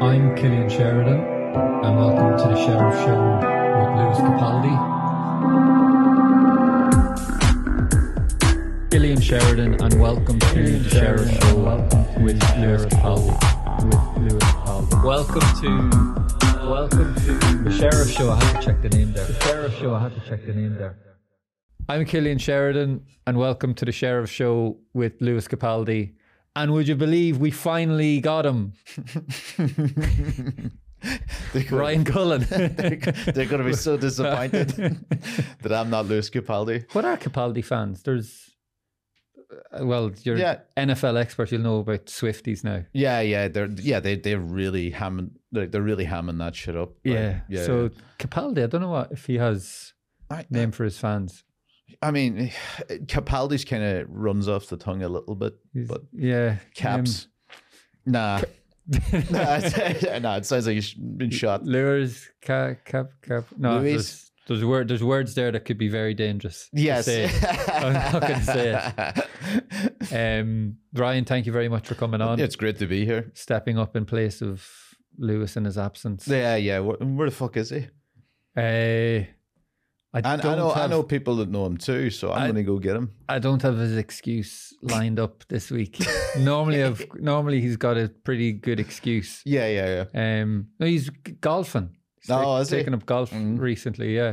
I'm Killian Sheridan, and welcome to the Sheriff Show with Lewis Capaldi. Killian Sheridan, and welcome to the Sheriff Show with Lewis Capaldi. Welcome to the Sheriff Show. I had to check the name there. I'm Killian Sheridan, and welcome to the Sheriff Show with Lewis Capaldi. And would you believe we finally got him? Ryan Cullen. They're going to be so disappointed that I'm not Lewis Capaldi. What are Capaldi fans? There's, well, you're NFL expert. You'll know about Swifties now. They're really hamming. They're really hamming that shit up. Yeah. So Capaldi, I don't know what if he has name for his fans. I mean, Capaldi's kind of runs off the tongue a little bit, but Caps, nah. No, it sounds like he's been shot. Lures, cap. No, Louis? there's words there that could be very dangerous. Yes. I'm not going to say it. Ryan, thank you very much for coming on. It's great to be here. Stepping up in place of Lewis in his absence. Yeah. Where the fuck is he? I know people that know him too, so I'm going to go get him. I don't have his excuse lined up this week. Normally he's got a pretty good excuse. Yeah. No, he's golfing. He's taken up golf recently. Yeah.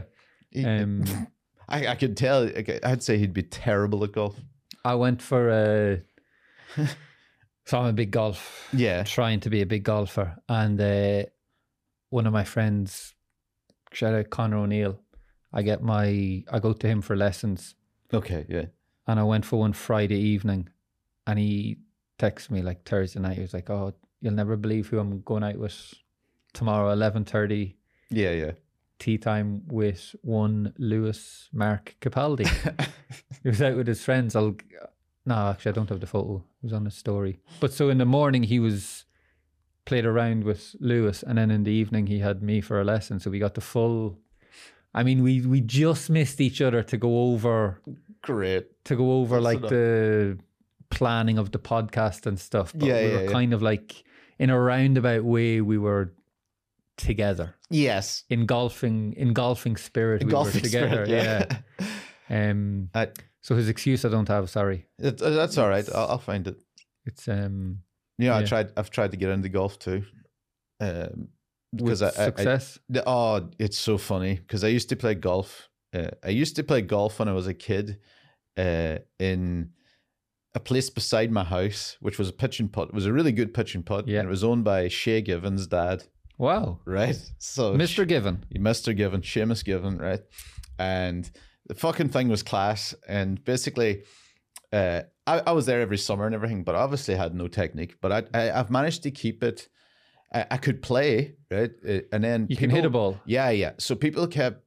I could tell. I'd say he'd be terrible at golf. I went for so I'm a big golf. Yeah. Trying to be a big golfer, and one of my friends, shout out Conor O'Neill. I go to him for lessons. Okay, yeah. And I went for one Friday evening, and he texted me like Thursday night. He was like, "Oh, you'll never believe who I'm going out with tomorrow, 11:30. Yeah. Tea time with one Lewis Mark Capaldi." He was out with his friends. No, actually, I don't have the photo. It was on his story. But so in the morning he played around with Lewis, and then in the evening he had me for a lesson. So we got the full. I mean, we just missed each other to go over. Great. To go over the planning of the podcast and stuff. But we were kind of like, in a roundabout way, we were together. Yes. In golfing spirit, we were together. Spirit, yeah. So his excuse I don't have, sorry. That's all right. I'll find it. It's I've tried to get into golf too. With success? It's so funny because I used to play golf. I used to play golf when I was a kid in a place beside my house, which was a pitch and putt. It was a really good pitch and putt. Yeah. And it was owned by Shay Given's dad. Wow. Right? So Mr. Given. Mr. Given, Seamus Given, right? And the fucking thing was class. And basically, I was there every summer and everything, but obviously had no technique. But I've managed to keep it. I could play, right? And then you can hit a ball. Yeah. So people kept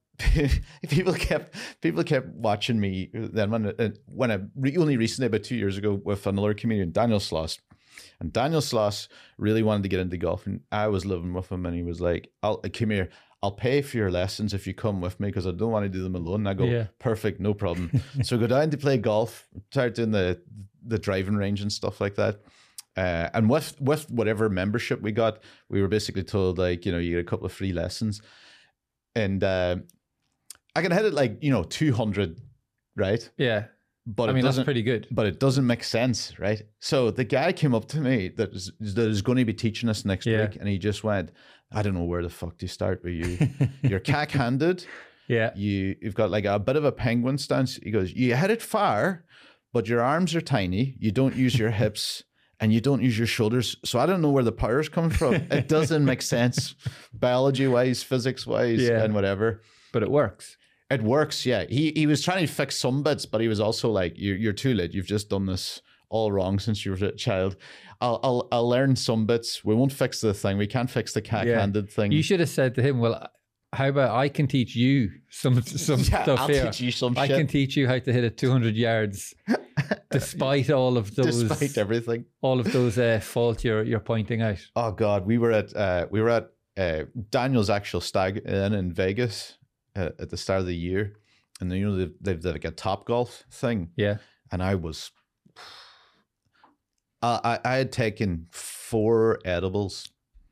watching me. Then when I only recently, about 2 years ago, with another comedian, Daniel Sloss, and Daniel Sloss really wanted to get into golf, and I was living with him, and he was like, "Come here, I'll pay for your lessons if you come with me because I don't want to do them alone." And I go, "Perfect, no problem." So I go down to play golf, start doing the driving range and stuff like that. And with whatever membership we got, we were basically told, like, you get a couple of free lessons. And I can hit it 200, right? Yeah. But that's pretty good. But it doesn't make sense, right? So the guy came up to me that is going to be teaching us next week, and he just went, "I don't know where the fuck to start with you. You're cack-handed. Yeah. You've got like a bit of a penguin stance." He goes, "You hit it far, but your arms are tiny. You don't use your hips. And you don't use your shoulders. So I don't know where the power's coming from. It doesn't make sense biology-wise, physics-wise, and whatever. But it works. It works, yeah. He was trying to fix some bits, but he was also like, you're too late. You've just done this all wrong since you were a child. I'll learn some bits. We won't fix the thing. We can't fix the cack-handed thing." You should have said to him, "Well, how about I can teach you some stuff I'll here. Teach you some I shit. can teach you how to hit it 200 yards despite all of those... Despite everything. All of those faults you're pointing out." Oh, God. We were at Daniel's actual stag in Vegas at the start of the year. And they've like a Top Golf thing. Yeah. And I was... I had taken 4 edibles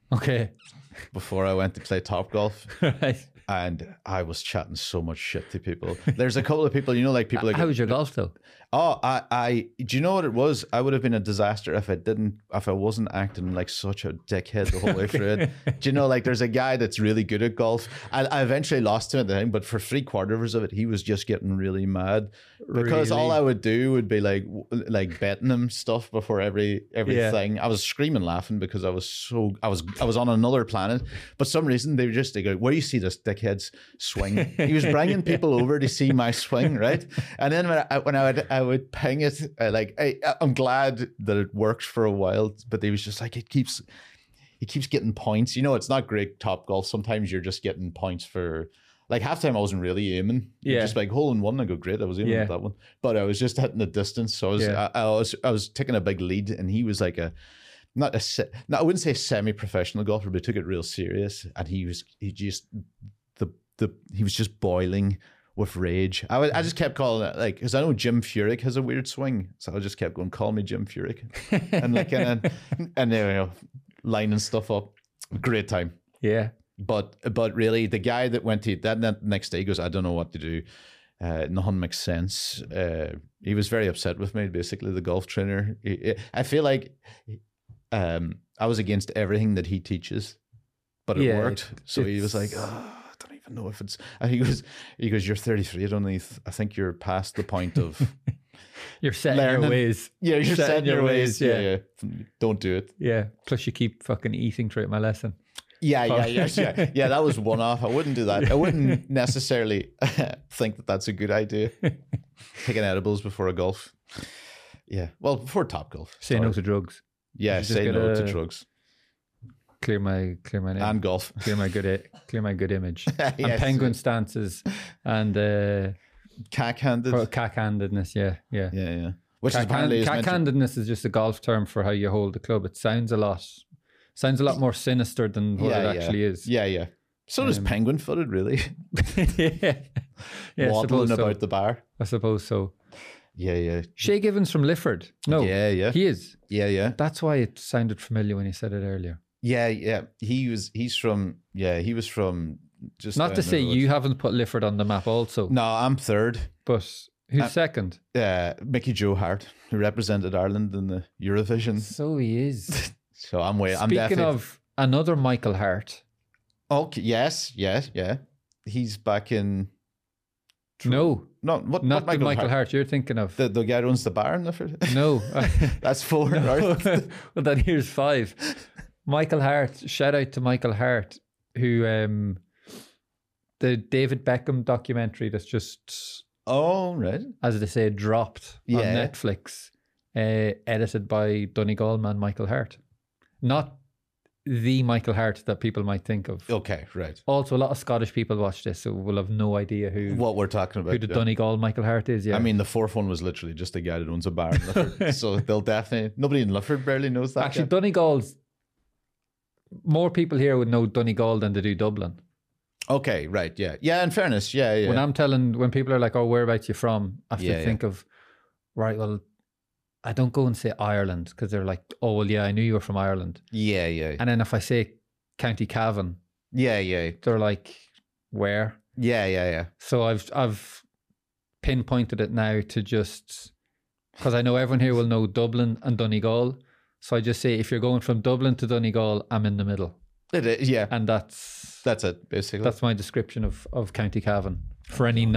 Okay. before I went to play Top Golf. Right. And I was chatting so much shit to people. There's a couple of people, you know, like people like, How was your golf though? oh, do you know what it was? I would have been a disaster if I wasn't acting like such a dickhead the whole way through it. Do you know, like there's a guy that's really good at golf. I eventually lost him at the time, but for 3/4 of it, he was just getting really mad because all I would do would be like betting him stuff before everything. I was screaming, laughing because I was on another planet. But some reason they go, where do you see this dickhead's swing? He was bringing people over to see my swing, right? And then when I would ping it, I'm glad that it works for a while, but he was just like, he keeps getting points. You know, it's not great Top Golf. Sometimes you're just getting points for, like, half time I wasn't really aiming. Yeah. Just like hole in one, I go, great, I was aiming at that one. But I was just hitting the distance. So I was taking a big lead, and he was like I wouldn't say semi-professional golfer, but he took it real serious. And he was just boiling with rage. I just kept calling it, like, because I know Jim Furyk has a weird swing, so I just kept going, call me Jim Furyk, and like and there, you know, lining stuff up. Great time. Yeah. But really, the guy that went to that next day goes, I don't know what to do. Nothing makes sense. He was very upset with me. Basically, the golf trainer. I feel like I was against everything that he teaches, but it worked. So he was like, I don't even know if it's. And he goes, you're 33. I think you're past the point of. You're set in your ways. Yeah, you're set in your ways. Yeah. Don't do it. Yeah. Plus, you keep fucking eating throughout my lesson. Yeah. That was one off. I wouldn't do that. I wouldn't necessarily think that that's a good idea. Taking edibles before a golf. Yeah. Well, before Top Golf. Say no to drugs. Yeah. Say no to drugs. Clear my name. And golf. Clear my good image. Yes. And penguin stances and cack-handedness. Yeah. Which is apparently cack-handedness is just a golf term for how you hold the club. It sounds a lot more sinister than what it actually is. Yeah. So does penguin footed, really. yeah. Waddling about the bar. I suppose so. Yeah. Shay Givens from Lifford. No. Yeah. He is. Yeah. That's why it sounded familiar when you said it earlier. Yeah. He was from just. Not to say you haven't put Lifford on the map also. No, I'm third. But who's second? Mickey Joe Hart, who represented Ireland in the Eurovision. So he is. So I'm Speaking of another Michael Hart. Okay, yes. He's back in. No. Not the Michael Hart you're thinking of. The guy who owns the bar in Lifford? No. That's 4, right? Well, then here's 5. Michael Hart, shout out to Michael Hart, who the David Beckham documentary that's just as they say dropped on Netflix, edited by Donegal man Michael Hart. Not the Michael Hart that people might think of. Okay, right. Also, a lot of Scottish people watch this, so will have no idea what we're talking about. Who the Donegal Michael Hart is. Yeah, I mean the 4th one was literally just a guy that owns a bar in Lifford, so they'll definitely nobody in Lifford barely knows that. Actually, Donegal's more people here would know Donegal than they do Dublin. Okay, right, yeah. In fairness, yeah. When people are like, "Oh, whereabouts you from?" I have to think of, right. Well, I don't go and say Ireland because they're like, "Oh, well, yeah, I knew you were from Ireland." Yeah. And then if I say County Cavan, yeah, they're like, "Where?" Yeah. So I've pinpointed it now to just because I know everyone here will know Dublin and Donegal. So I just say, if you're going from Dublin to Donegal, I'm in the middle. It is, yeah. And that's it, basically. That's my description of County Cavan for any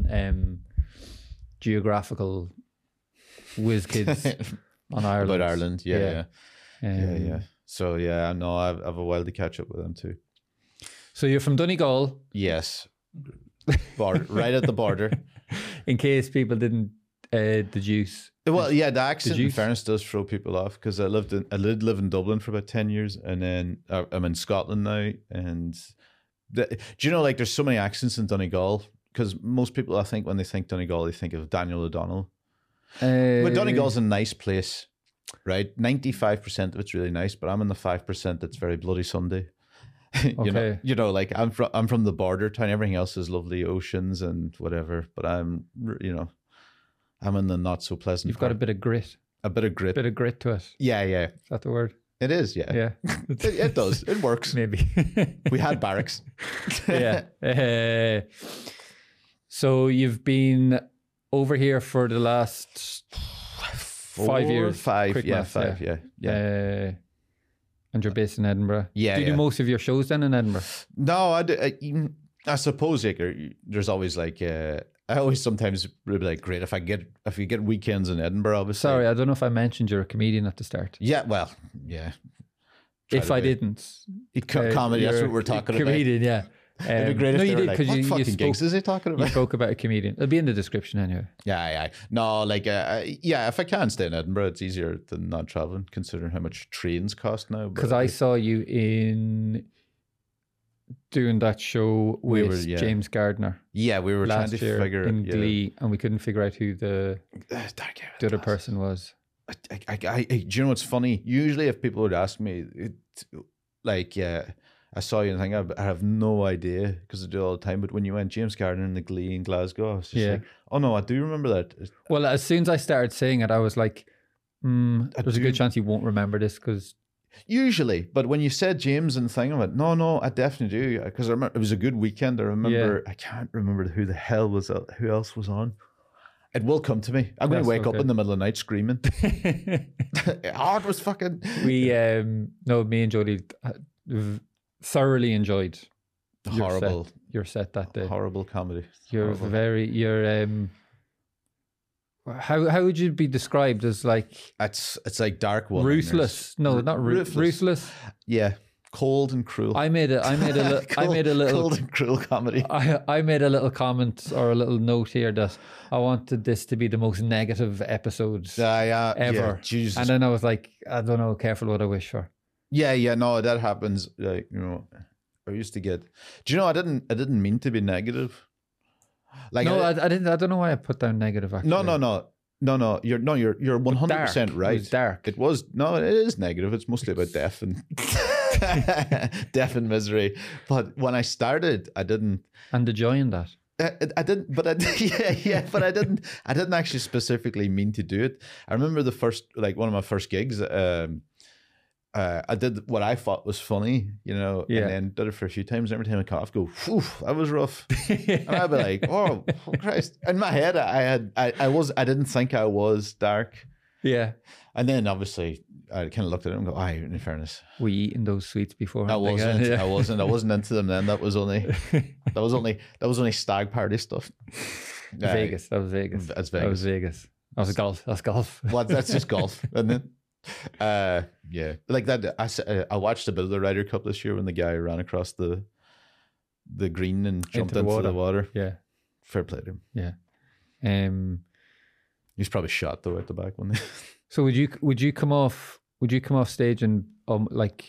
geographical whiz kids on Ireland. About Ireland, yeah. So no, I've a while to catch up with them too. So you're from Donegal? Yes. Right at the border. In case people didn't deduce. Well, yeah, the accent in fairness does throw people off because I did live in Dublin for about 10 years and then I'm in Scotland now. And do you know, like there's so many accents in Donegal because most people, I think when they think Donegal, they think of Daniel O'Donnell. But Donegal's a nice place, right? 95% of it's really nice, but I'm in the 5% that's very bloody Sunday. You know, like I'm from the border town. Everything else is lovely oceans and whatever, but I'm in the not so pleasant. You've got a bit of grit. A bit of grit. Bit of grit to it. Yeah. Is that the word? It is, yeah. Yeah, It does. It works. maybe. We had barracks. Yeah. So you've been over here for the last 5 years. Five, Quick yeah, maths, 5, yeah. And you're based in Edinburgh. Yeah, Do you do yeah. most of your shows then in Edinburgh? No, I suppose like, there's always like I always sometimes would be like, great if you get weekends in Edinburgh. Obviously, Sorry, I don't know if I mentioned you're a comedian at the start. yeah, well, yeah. Try If to I be. didn't, Comedy, that's you're what we're a talking about. comedian, yeah. It'd be great no, if you they were did like, because what you fucking spoke. gigs is he talking You about? spoke about a comedian. It'll be in the description anyway. Yeah. No, like, yeah, if I can stay in Edinburgh, it's easier than not traveling, considering how much trains cost now. Because I saw you in doing that show with yeah. James Gardner yeah, we were trying last to year figure in yeah. Glee, and we couldn't figure out who the other person was. do you know what's funny? Usually, if people would ask me, I saw you and think I have no idea because I do it all the time. But when you went James Gardner in the Glee in Glasgow, I was just like, oh no, I do remember that. Well, as soon as I started saying it, I was like, there's a good chance you won't remember this because Usually, but when you said James and thing, I went, no, I definitely do because I remember it was a good weekend. I remember, I can't remember who the hell was who else was on. It will come to me. I'm going to wake up in the middle of the night screaming. It was fucking. We no, me and Jodie thoroughly enjoyed your set that day. Horrible comedy. You're horrible. How would you be described as like It's like dark one. ruthless? No, not ruthless. Yeah, cold and cruel. I made a little cold and cruel comedy. I made a little comment or a little note here that I wanted this to be the most negative episode ever. Yeah, Jesus. And then I was like, I don't know, careful what I wish for. Yeah, no, that happens. Like, I used to get. Do you know? I didn't mean to be negative. Like, no, I didn't. I don't know why I put down negative. Actually, no. You're 100% right. It was dark. It was it is negative. It's mostly about death and death and misery. But when I started, I didn't. And the joy in that. I didn't, but but I didn't actually specifically mean to do it. I remember the first, like one of my first gigs. I did what I thought was funny, and then did it for a few times. Every time I cough, go, "Whew, that was rough," and I'd be like, "Oh Christ!" In my head, I didn't think I was dark. Yeah, and then obviously I kind of looked at it and go, in fairness, we eaten those sweets before. I wasn't into them then. That was only stag party stuff. Vegas. That was Vegas. That's Vegas. That was Vegas. That was golf. That's golf. What? That's just golf, isn't it? Yeah, like that. I watched a bit of the Ryder Cup this year when the guy ran across the green and jumped into the water. Yeah, fair play to him. Yeah, he's probably shot though at the back one. So would you come off stage and like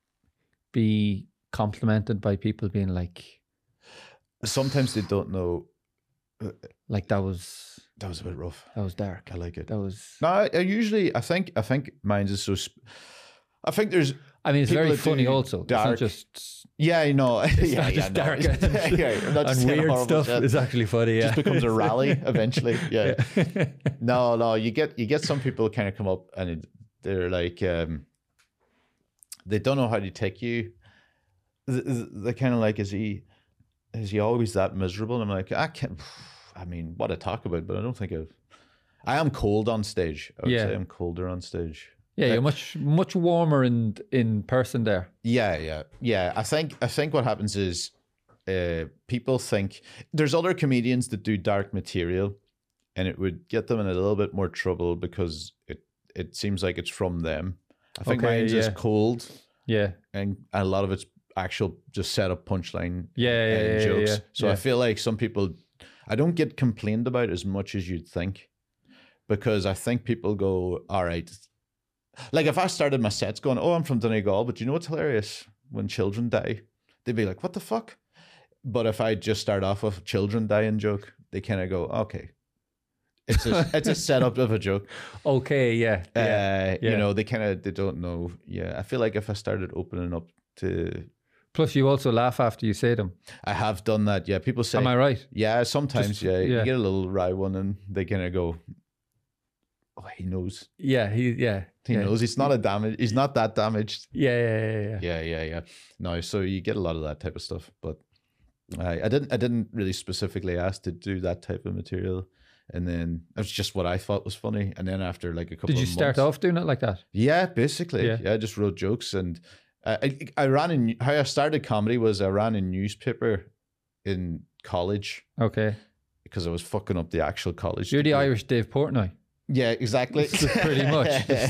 be complimented by people being like, sometimes they don't know, like that was a bit rough. That was dark. I like it. That was. No, I think mine's is so. I think there's. I mean, it's very funny. Also, dark. It's not just. Yeah, I know. It's not just dark and weird stuff. Shit. It's actually funny. Yeah, it just becomes a rally eventually. Yeah. No. You get some people kind of come up and they're like, they don't know how to take you. They're kind of like, is he always that miserable? And I'm like, I can't. I mean, what I talk about, but I don't think I am cold on stage. I would say I'm colder on stage. Yeah, you're much warmer in person there. Yeah. I think what happens is people think there's other comedians that do dark material, and it would get them in a little bit more trouble because it seems like it's from them. I think mine's is cold. Yeah, and a lot of it's actual just set up punchline. Jokes. Yeah. So I feel like some people. I don't get complained about as much as you'd think, because I think people go, all right. Like if I started my sets going, I'm from Donegal, but you know what's hilarious? When children die, they'd be like, what the fuck? But if I just start off with children dying joke, they kind of go, okay. It's a setup of a joke. Okay, yeah. They don't know. Yeah, I feel like if I started opening up to... Plus, you also laugh after you say them. I have done that. Yeah, people say. Am I right? Yeah, sometimes. You get a little wry one, and they kind of go. Oh, he knows. Yeah, he knows he's not he's not that damaged. Yeah. No, so you get a lot of that type of stuff, but I didn't really specifically ask to do that type of material, and then it was just what I thought was funny, and then after like a couple Did you of start months, off doing it like that? yeah, basically, Yeah. I just wrote jokes, and I ran in, how I started comedy was I ran a newspaper in college Okay. because I was fucking up the actual college You're the degree. Irish Dave Portnoy. Yeah, exactly. Pretty much.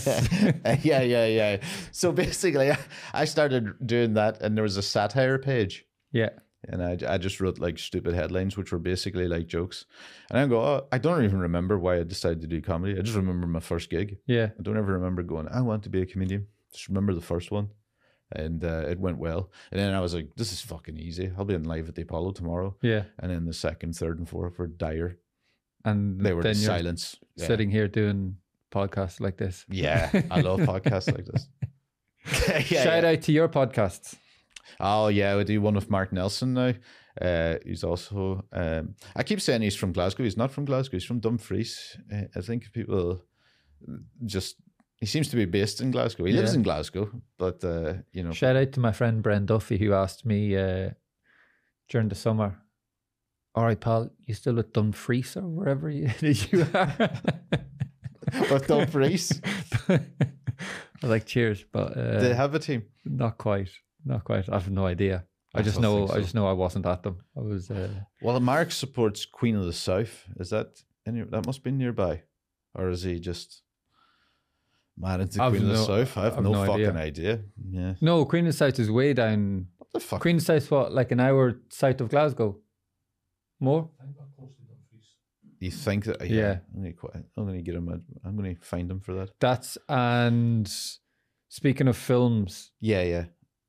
yeah. So basically, I started doing that, and there was a satire page, Yeah. and I just wrote like stupid headlines, which were basically like jokes. And I go, oh, I don't even remember why I decided to do comedy. I just remember my first gig. Yeah. I don't ever remember going, I want to be a comedian. Just remember the first one, and it went well. And then I was like, this is fucking easy. I'll be in live at the Apollo tomorrow. Yeah. And then the second, third, and fourth were dire. And They were then just you're silence. Yeah. sitting here doing podcasts like this. Yeah, I love podcasts like this. Shout out to your podcasts. Oh yeah, we do one with Mark Nelson now. He's also I keep saying he's from Glasgow. He's not from Glasgow. He's from Dumfries. I think people just, he seems to be based in Glasgow. He lives Yeah. in Glasgow, but you know. Shout out to my friend Bren Duffy, who asked me during the summer, all right, pal, you still with Dumfries or wherever you are? With Dumfries, I was like, cheers, but they have a team. not quite. I have no idea. I just don't know. think so. I wasn't at them. I was. Well, Mark supports Queen of the South. Is that that must be nearby, or is he just mad into I've Queen of the no- South? I have I've no no fucking idea. idea. Yeah, No, Queen of the South is way down. what the fuck? Queen of the South, what, like an hour south of Glasgow? More? You think that? Yeah. I'm gonna get him. I'm gonna find him for that. That's, and speaking of films, Yeah.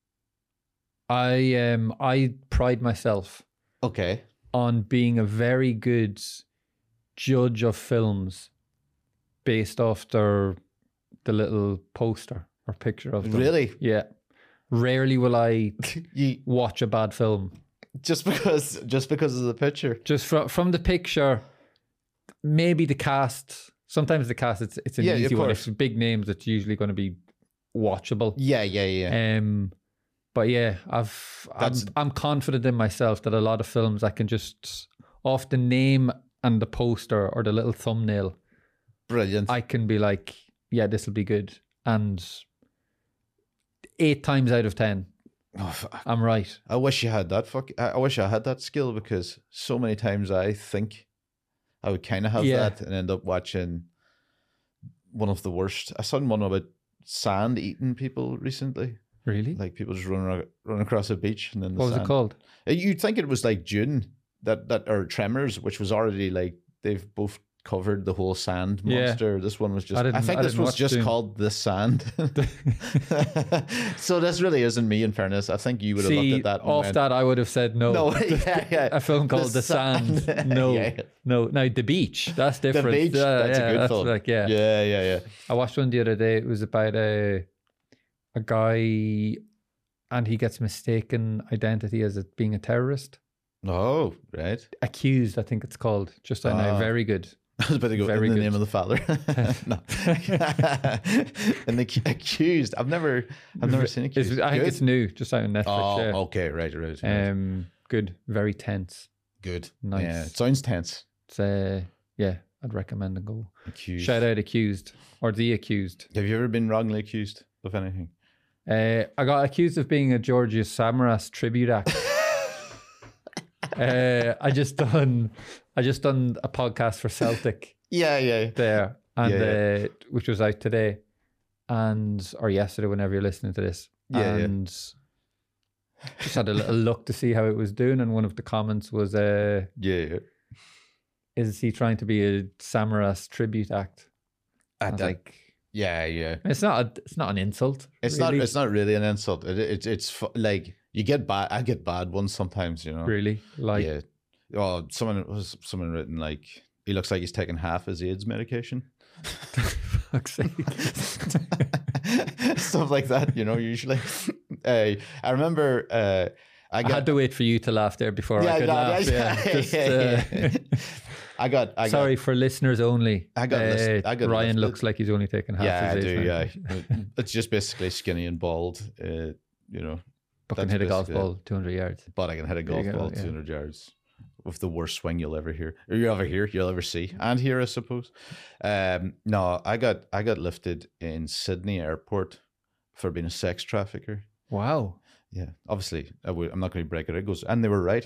I pride myself Okay. on being a very good judge of films based off the little poster or picture of them. Really? Yeah. Rarely will I You watch a bad film. just because of the picture. Just from the picture, maybe the cast. Sometimes the cast, it's an Yeah, of easy one. If course. it's big names, it's usually going to be watchable. Yeah. But yeah, I'm confident in myself that a lot of films I can just off the name and the poster or the little thumbnail, Brilliant. I can be like, yeah, this will be good. And 8 times out of 10, Oh, fuck. I'm right. I wish you had that. I wish I had that skill, because so many times I think I would kind of have Yeah. that and end up watching one of the worst. I saw one about sand eating people recently. Really? Like people just run across a beach and then the What was sand. it called? You'd think it was like Dune, that or Tremors, which was already like they've both covered the whole sand Yeah. monster. This one was just. I I think this didn't was watch just Dune. called The Sand. So this really isn't me. In fairness, I think you would have See, looked at that. And off went, that, I would have said no. No, yeah. A film called The Sand. No, Yeah. no. Now, The Beach, that's The different. Beach, that's a good film. Like, yeah. Yeah. I watched one the other day. It was about a guy, and he gets mistaken identity as being a terrorist. Oh, right. Accused, I think it's called. Just I know. Ah. Very good. I was about to go Very in the good. name of the Father. No. And the accused. I've never seen accused. I think Good? it's new, just out on Netflix. Oh, yeah. okay, right. Good. Very tense. Good. Nice. Yeah, it sounds tense. It's yeah, I'd recommend a go. Accused. Shout out Accused or The Accused. Have you ever been wrongly accused of anything? I got accused of being a Georgios Samaras tribute act. I just done a podcast for Celtic Yeah. there, and Yeah. which was out today, or yesterday, whenever you're listening to this, Yeah. and just had a little look to see how it was doing, and one of the comments was, Yeah. "Is he trying to be a Samaras tribute act?" I was like, Yeah. "It's not an insult. It's really. not. It's not really an insult. It's like you get bad. I get bad ones sometimes. You know. really like." Yeah. Oh, someone written like he looks like he's taking half his AIDS medication. Fuck's sake. Stuff like that, you know. Usually, I remember. I had to wait for you to laugh there before I could laugh. I got. Sorry, for listeners only. I got Ryan lifted. looks like he's only taking half Yeah, I his do. age now. Yeah, it's just basically skinny and bald. You know, But can that's hit a golf basically it. ball 200 yards. But I can hit a There you golf go, ball yeah. 200 yards with the worst swing you'll ever hear, or you'll ever see and hear, I suppose. No, I got lifted in Sydney airport for being a sex trafficker. Wow. Yeah, obviously I'm not going to break it. It goes, and they were right.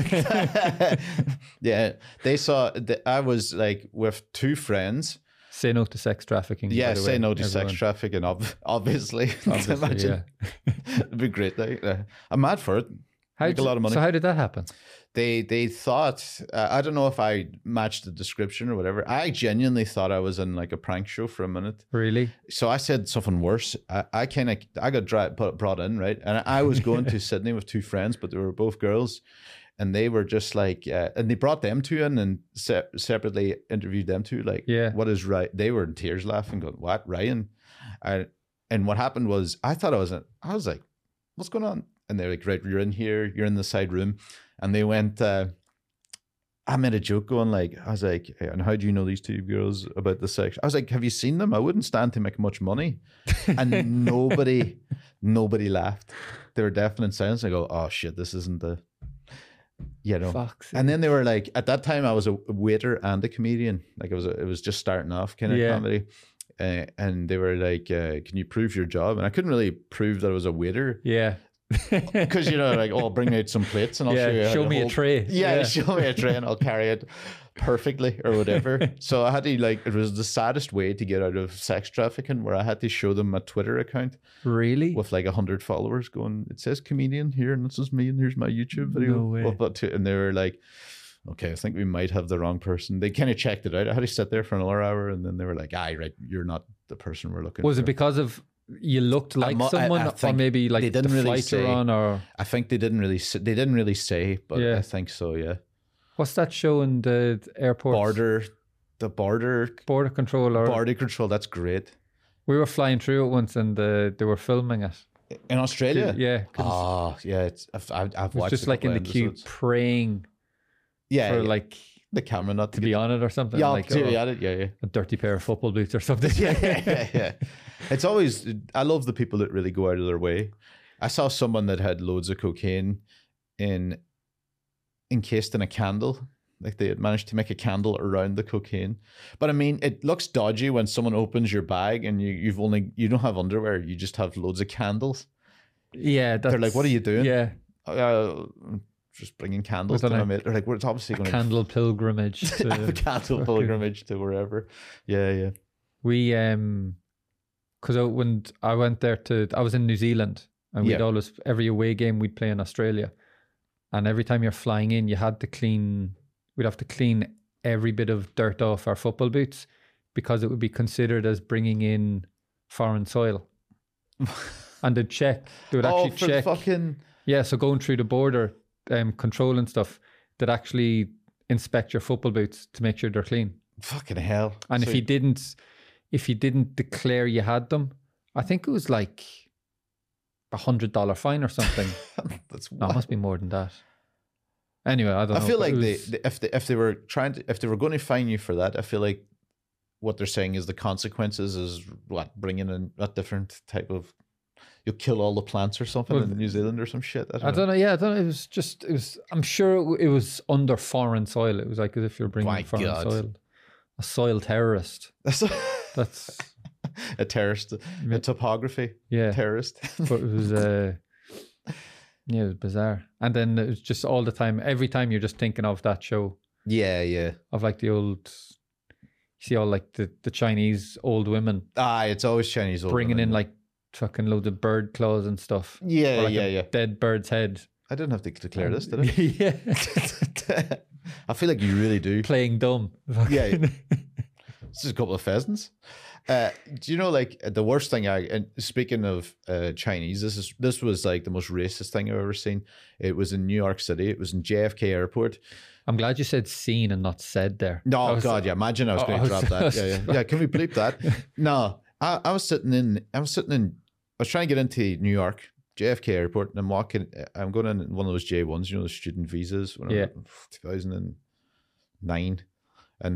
Yeah, they saw that I was like with two friends. Say no to sex trafficking. by Yeah, the say way, no to everyone. sex trafficking. Obviously, Obviously, imagine. It'd be great. I'm mad for it. Make a lot of money. So how did that happen? They thought, I don't know if I matched the description or whatever. I genuinely thought I was in like a prank show for a minute. Really? So I said something worse. I got brought in, right? And I was going to Sydney with two friends, but they were both girls. And they were just like, and they brought them two in and separately interviewed them two. Like, Yeah. what is right? They were in tears laughing, going, what, Ryan? And what happened was, I was like, what's going on? And they're like, right, you're in here, you're in the side room. And they went, I made a joke going like, I was like, hey, and how do you know these two girls about the sex? I was like, have you seen them? I wouldn't stand to make much money. And nobody laughed. They were deafening in silence. I go, oh shit, this isn't the, you know. Fuck's And then they were like, at that time I was a waiter and a comedian. Like it was just starting off kind of Yeah. comedy. And they were like, can you prove your job? And I couldn't really prove that I was a waiter. Yeah. Because, you know, like, oh, bring out some plates and I'll show you how show to me a hold- tray. Yeah, show me a tray and I'll carry it perfectly or whatever. So I had to, like, it was the saddest way to get out of sex trafficking, where I had to show them my Twitter account Really? with like 100 followers going, it says comedian here and this is me and here's my YouTube video. No way. And they were like, okay, I think we might have the wrong person. They kind of checked it out. I had to sit there for another hour and then they were like, aye, right, you're not the person we're looking Was for. it because of you looked like I someone, or think maybe like they the didn't really flight say. you're on, or I think they didn't really say, but Yeah. I think so, yeah. what's that show in the airport? Border Control. Or border control. That's great. we were flying through it once, and they were filming it. In Australia? Yeah. 'cause Oh, yeah. I've it was watched just a like in the couple queue episodes. praying Yeah, for yeah. like the camera not to be on it or something. Yeah, like to be at it. Yeah. a dirty pair of football boots or something. Yeah. It's always, I love the people that really go out of their way. I saw someone that had loads of cocaine encased in a candle. Like they had managed to make a candle around the cocaine. But I mean, it looks dodgy when someone opens your bag and you don't have underwear. You just have loads of candles. Yeah, They're like, what are you doing? Yeah, Just bringing candles I to don't my know. mate. They're like, we're obviously going to candle pilgrimage. have a To, candle pilgrimage to wherever. Yeah. we because when I went there I was in New Zealand, and we'd Yeah. always, every away game we'd play in Australia, and every time you're flying in, we'd have to clean every bit of dirt off our football boots, because it would be considered as bringing in foreign soil. And they would actually for check. fucking... Yeah, so going through the border control and stuff, they'd actually inspect your football boots to make sure they're clean. Fucking hell. And So- if you didn't declare you had them, I think it was like $100 fine or something. That's No, it must be more than that. Anyway, I don't know. I feel but like it was- if they were going to fine you for that, I feel like what they're saying is the consequences is bringing in a different type of, you'll kill all the plants or something Well, in New Zealand or some shit. I I don't know. don't know. Yeah, I don't know. It was. I'm sure it was under foreign soil. It was like as if you're bringing My in foreign God. soil. A soil terrorist. That's a terrorist, a topography yeah. terrorist. But it was yeah, it was bizarre. And then it was just all the time. Every time you're just thinking of that show, Yeah. of like the old. You see all like the Chinese old women It's always Chinese. old bringing women. in like fucking loads of bird claws and stuff. Yeah, Or like a yeah. dead bird's head. I didn't have to declare this, did I? Yeah. I feel like you really do. Playing dumb. Yeah. This is a couple of pheasants. Do you know, like, the worst thing and speaking of Chinese, this was like the most racist thing I've ever seen. It was in New York City. It was in JFK Airport. I'm glad you said seen and not said there. No, I was- God, yeah. Imagine I was Oh, going I to was- drop that. Yeah. Can we bleep that? No, I was trying to get into New York, JFK Airport, and I'm going in one of those J1s, you know, the student visas, when Yeah. 2009. And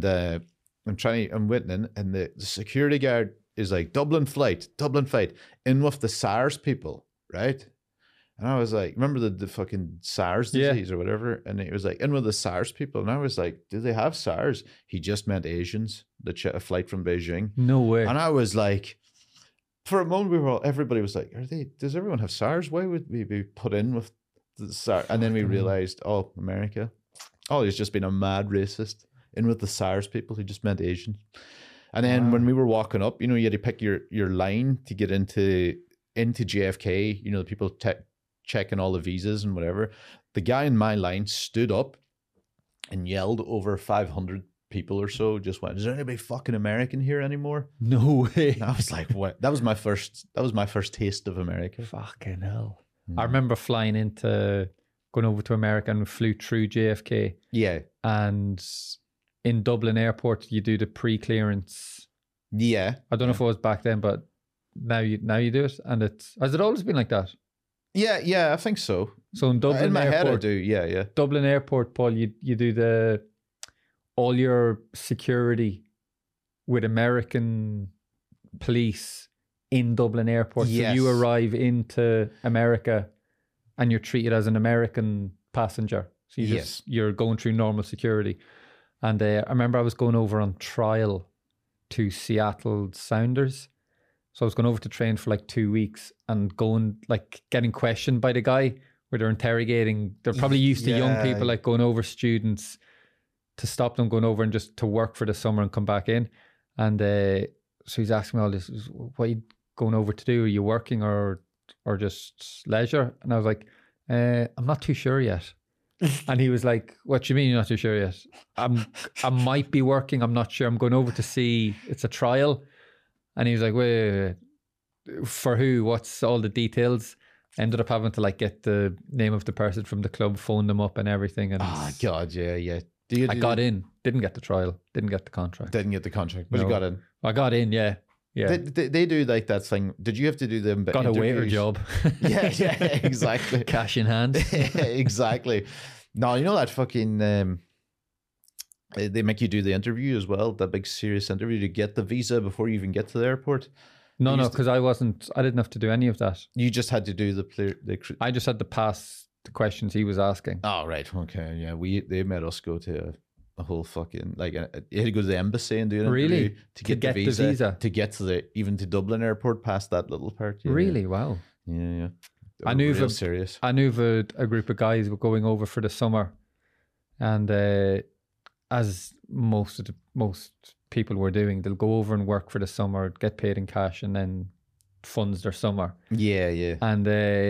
I'm waiting in, and the security guard is like, Dublin flight, in with the SARS people, right? And I was like, remember the fucking SARS disease or whatever? And it was like, in with the SARS people. And I was like, do they have SARS? He just meant Asians, a flight from Beijing. No way. And I was like, for a moment, everybody was like, does everyone have SARS? Why would we be put in with the SARS? And then we realized, oh, America. Oh, he's just been a mad racist. In with the SARS people who just meant Asian. And then when we were walking up, you had to pick your line to get into JFK, the people checking all the visas and whatever. The guy in my line stood up and yelled over 500 people or so, just went, is there anybody fucking American here anymore? No way. And I was like, what? That was my first taste of America. Fucking hell. I remember going over to America and flew through JFK. Yeah. And in Dublin airport, you do the pre-clearance. Yeah. I don't know if it was back then, but now you do it. And has it always been like that? Yeah, I think so. So in Dublin in my airport, head I do, yeah. Dublin airport, Paul, you do all your security with American police in Dublin airport. Yes. So you arrive into America and you're treated as an American passenger. So you're going through normal security. And I remember I was going over on trial to Seattle Sounders. So I was going over to train for like 2 weeks and getting questioned by the guy where they're interrogating. They're probably used to young people like going over students to stop them going over and just to work for the summer and come back in. And so he's asking me all this, what are you going over to do? Are you working or just leisure? And I was like, I'm not too sure yet. And he was like, what do you mean you're not too sure yet? I might be working. I'm not sure. I'm going over to see, it's a trial. And he was like, wait, for who? What's all the details? Ended up having to get the name of the person from the club, phone them up and everything. And God, yeah. I got in, didn't get the trial, didn't get the contract. Didn't get the contract, but you got in. I got in, yeah. They do like that thing. Did you have to do them? Got a waiter job. yeah, exactly. Cash in hand. Exactly. No, you know that fucking... they make you do the interview as well, that big serious interview to get the visa before you even get to the airport. No, because I didn't have to do any of that. You just had to do I just had to pass the questions he was asking. Oh, right. Okay. Yeah. They made us go to a whole fucking, you had to go to the embassy and do an interview to get the visa. To get to even to Dublin airport past that little part. Yeah, really? Yeah. Wow. Yeah. I knew of a group of guys were going over for the summer, and as most people were doing, they'll go over and work for the summer, get paid in cash, and then funds their summer. Yeah. And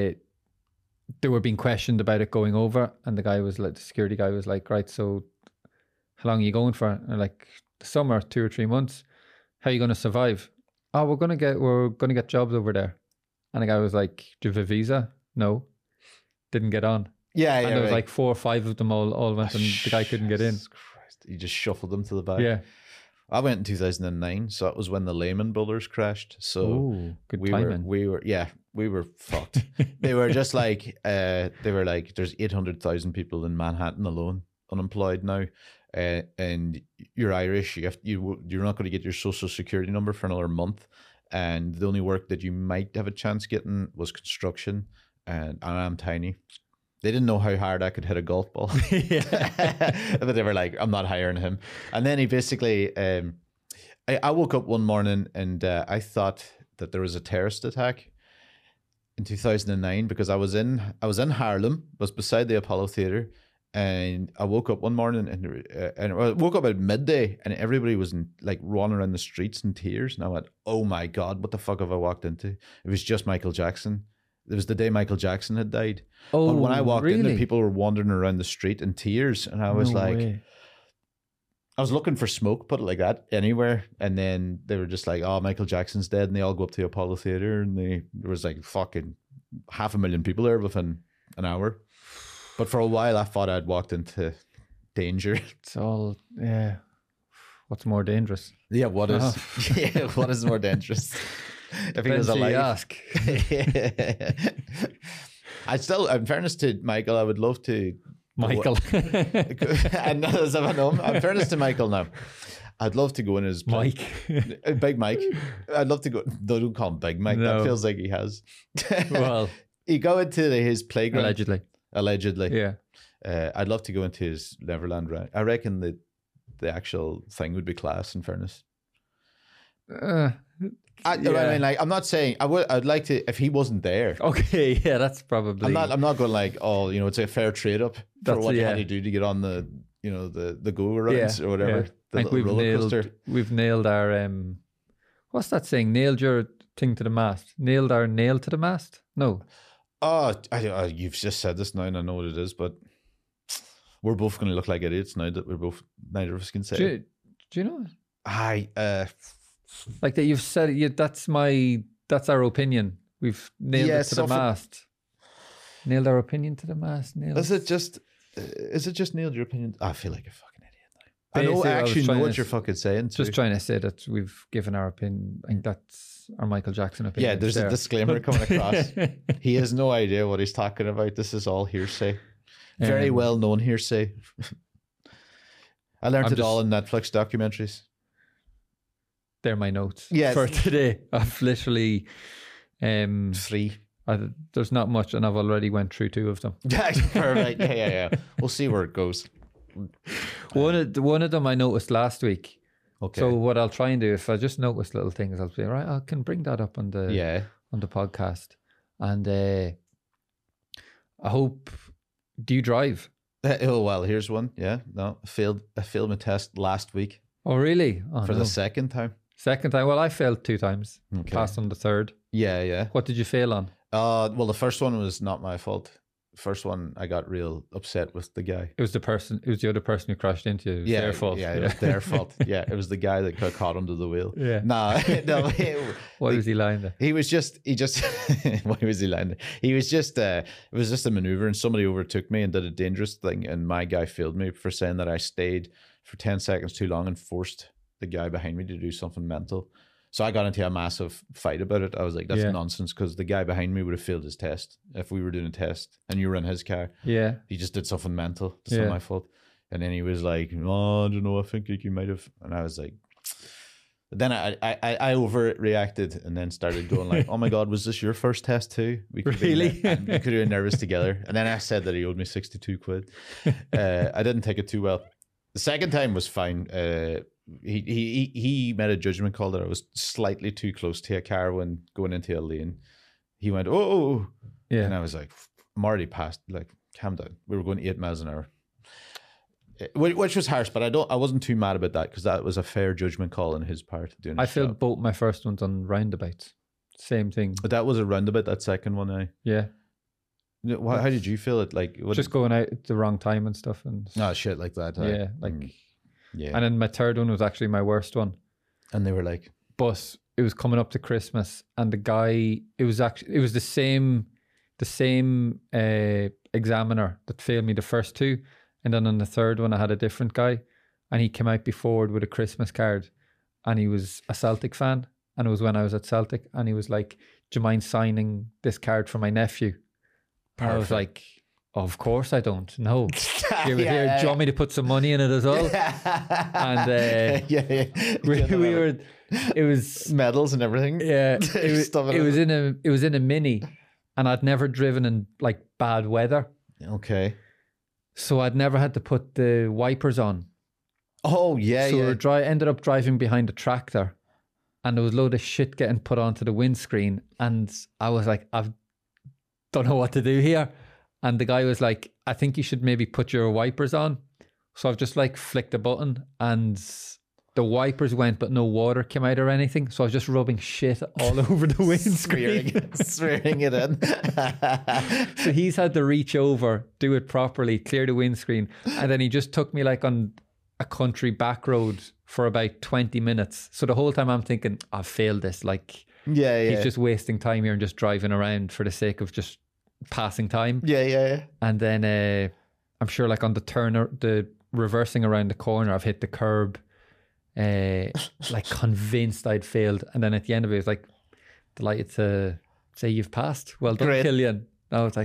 they were being questioned about it going over, and the security guy was like, right, so how long are you going for? And they're like, the summer, 2 or 3 months. How are you going to survive? Oh, we're gonna get jobs over there. And the guy was like, do you have a visa? No. Didn't get on. Yeah. And there was like 4 or 5 of them all went, and the guy couldn't get in. You just shuffled them to the back. Yeah. I went in 2009, so that was when the Lehman Brothers crashed. So timing. we were fucked. They were just like, there's 800,000 people in Manhattan alone unemployed now, and you're Irish. You're not going to get your social security number for another month, and the only work that you might have a chance getting was construction, and I'm tiny. They didn't know how hard I could hit a golf ball. But they were like, I'm not hiring him. And then he basically, I woke up one morning and I thought that there was a terrorist attack in 2009 because I was in Harlem, was beside the Apollo Theatre, and I woke up one morning and I woke up at midday and everybody was running around the streets in tears. And I went, oh my God, what the fuck have I walked into? It was just Michael Jackson. It was the day Michael Jackson had died. Oh, but when I walked really? in, people were wandering around the street in tears. And I was I was looking for smoke, put it like that, anywhere. And then they were just like, oh, Michael Jackson's dead. And they all go up to the Apollo Theatre. And there was like fucking 500,000 people there within an hour. But for a while, I thought I'd walked into danger. It's all, yeah. What's more dangerous? Yeah, what is more dangerous? If he was alive. Ask. In fairness to Michael, I would love to Michael. And as I know him, in fairness to Michael now, I'd love to go in his Mike. Big Mike. I'd love to go. Don't call him Big Mike. No. That feels like he has. Well, you go into his playground. allegedly. Yeah. I'd love to go into his Neverland ride. I reckon that the actual thing would be class. In fairness, I mean, like, I'm not saying I would. I'd like to if he wasn't there. Okay, yeah, that's probably. I'm not going like, oh, it's a fair trade up for what you had to do to get on the the go arounds or whatever. Yeah. The I think we've nailed our what's that saying? Nailed your thing to the mast. Nailed our nail to the mast? No. Oh, you've just said this now, and I know what it is, but we're both going to look like idiots now that neither of us can say. Do you know it? Like that you've said it. That's our opinion. We've nailed it to the mast. Nailed our opinion to the mast. Is it just nailed your opinion? I feel like a fucking idiot now. Basically, I actually know what you're fucking saying. Just trying to say that we've given our opinion. I think that's our Michael Jackson opinion. Yeah, there's a disclaimer coming across. He has no idea what he's talking about. This is all hearsay. Very well known hearsay. I learned it all in Netflix documentaries. They're my notes for today. I've literally 3. There's not much, and I've already went through 2 of them. Perfect. Yeah. We'll see where it goes. One of them I noticed last week. Okay. So what I'll try and do, if I just notice little things, I'll say, right, I can bring that up on the podcast. And I hope. Do you drive? Oh well, here's one. Yeah, no, I failed my test last week. Oh really? For the second time. Second time. Well, I failed 2 times. Okay. Passed on the third. Yeah. What did you fail on? Well, the first one was not my fault. First one, I got real upset with the guy. It was the other person who crashed into you. It was their fault. Yeah, it was their fault. Yeah, it was the guy that got caught under the wheel. Yeah. No. Why was he lying there? Why was he lying there? He was just, it was just a maneuver, and somebody overtook me and did a dangerous thing, and my guy failed me for saying that I stayed for 10 seconds too long and forced the guy behind me to do something mental. So I got into a massive fight about it. I was like, that's nonsense, because the guy behind me would have failed his test if we were doing a test and you were in his car. Yeah. He just did something mental. It's not my fault. And then he was like, oh, I don't know, I think you might have. And I was like, then I overreacted and then started going like, oh my God, was this your first test too? We could really? We could have been nervous together. And then I said that he owed me 62 quid. I didn't take it too well. The second time was fine. He made a judgment call that I was slightly too close to a car when going into a lane. He went, oh. Yeah. And I was like, I'm already past, like, calm down. We were going 8 miles an hour. Which was harsh, but I wasn't too mad about that, because that was a fair judgment call on his part. I failed both my first ones on roundabouts. Same thing. But that was a roundabout, that second one, Yeah. How did you feel it? Like, just going out at the wrong time and stuff, and shit like that. Yeah, and then my third one was actually my worst one. And they were like, but it was coming up to Christmas, and the guy, it was the same examiner that failed me the first 2, and then on the third one I had a different guy, and he came out before with a Christmas card, and he was a Celtic fan, and it was when I was at Celtic, and he was like, do you mind signing this card for my nephew? And I was like, of course I don't. No. Do you want me to put some money in it as well? And we were. It was medals and everything. Yeah, it was in a Mini, and I'd never driven in like bad weather. Okay. So I'd never had to put the wipers on. Oh yeah. So we ended up driving behind a tractor, and there was a load of shit getting put onto the windscreen, and I was like, I've don't know what to do here. And the guy was like, I think you should maybe put your wipers on. So I've just like flicked a button, and the wipers went, but no water came out or anything. So I was just rubbing shit all over the windscreen. smearing it in. So he's had to reach over, do it properly, clear the windscreen. And then he just took me like on a country back road for about 20 minutes. So the whole time I'm thinking, I've failed this. Like, he's just wasting time here and just driving around for the sake of just passing time. Yeah. And then I'm sure like on the reversing around the corner, I've hit the curb, like convinced I'd failed. And then at the end of it, it was like, delighted to say you've passed. Well done, Killian. I was like,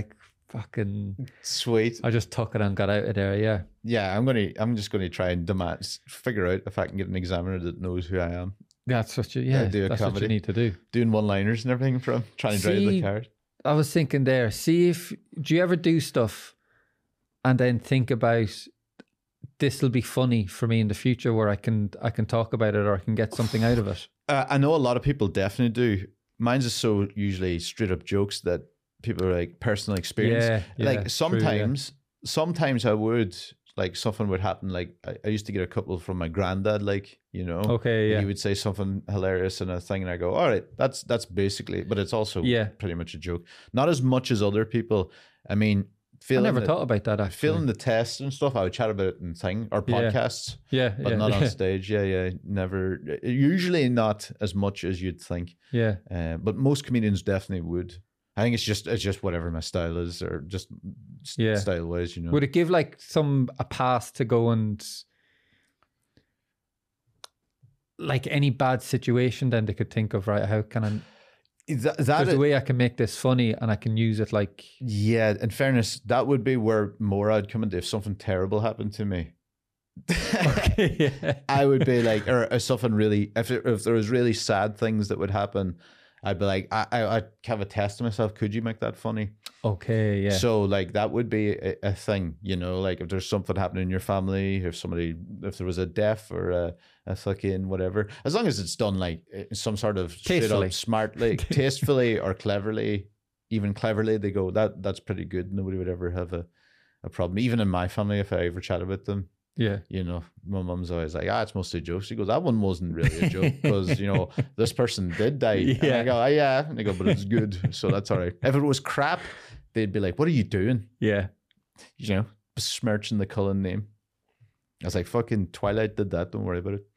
fucking, Sweet. I just took it and got out of there. Yeah. Yeah, I'm just gonna try and figure out if I can get an examiner that knows who I am. That's what you, do a that's what comedy. you need to do. Doing one-liners and everything from trying to drive the car. I was thinking there, do you ever do stuff and then think about, this will be funny for me in the future where I can talk about it or I can get something out of it? I know a lot of people definitely do. Mine's just so usually straight up jokes that people are like personal experience. Yeah, like true, sometimes I would, like something would happen. Like I used to get a couple from my granddad, like, you know. Okay, yeah. He would say something hilarious in a thing and I go, all right, that's basically, but it's also pretty much a joke. Not as much as other people. I mean, I never thought about that actually. Feeling the test and stuff, I would chat about it in thing or podcasts. But not on stage. Never. Usually not as much as you'd think. Yeah. But most comedians definitely would. I think it's just whatever my style is, or just style wise, you know. Would it give like a pass to go and like any bad situation then they could think of, right, how can I there's a way I can make this funny and I can use it like... Yeah, in fairness, that would be where more I'd come into if something terrible happened to me. Okay, yeah. I would be like, or something really, if there was really sad things that would happen, I'd be like, I'd have a test to myself, could you make that funny? Okay, yeah. So like that would be a thing, you know, like if there's something happening in your family, if there was a death or a fucking whatever, as long as it's done like some sort of tastefully, smartly, tastefully or cleverly, even cleverly, they go, that's pretty good. Nobody would ever have a problem. Even in my family, if I ever chat about them, yeah, you know, my mum's always like, it's mostly jokes. She goes, that one wasn't really a joke because, you know, this person did die. Yeah. And I go, yeah. And they go, but it's good. So that's all right. If it was crap, they'd be like, what are you doing? Yeah. You know, besmirching the Cullen name. I was like, fucking Twilight did that. Don't worry about it.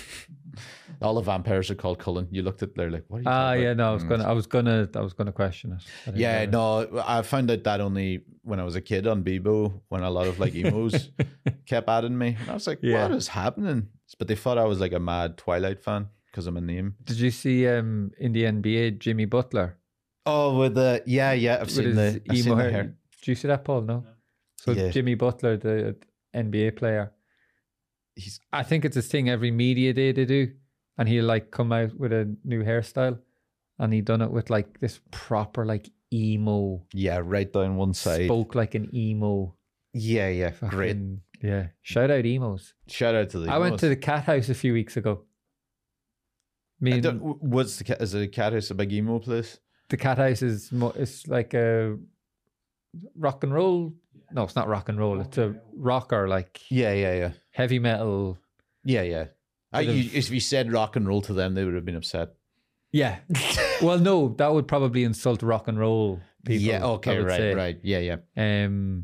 All the vampires are called Cullen. You looked at, they're like, what are you talking about? No, I was gonna question it. Yeah, no, I found out that only when I was a kid on Bebo, when a lot of like emos kept adding me. And I was like, what is happening? But they thought I was like a mad Twilight fan because of my name. Did you see in the NBA Jimmy Butler? Oh, with the I've seen the emo hair. Did you see that, Paul? No. So Jimmy Butler, the NBA player, I think it's his thing every media day they do, and he'll like come out with a new hairstyle, and he done it with like this proper like emo. Yeah, right down one side. Spoke like an emo. Yeah, fucking, great. Yeah, shout out emos. Shout out to the. I went to the Cat House a few weeks ago. Is it a Cat House a big emo place? The Cat House it's like a rock and roll. No, it's not rock and roll. It's a rocker, like heavy metal. Yeah. If you said rock and roll to them, they would have been upset. Yeah. Well, no, that would probably insult rock and roll people. Yeah. Okay. Right. Yeah. And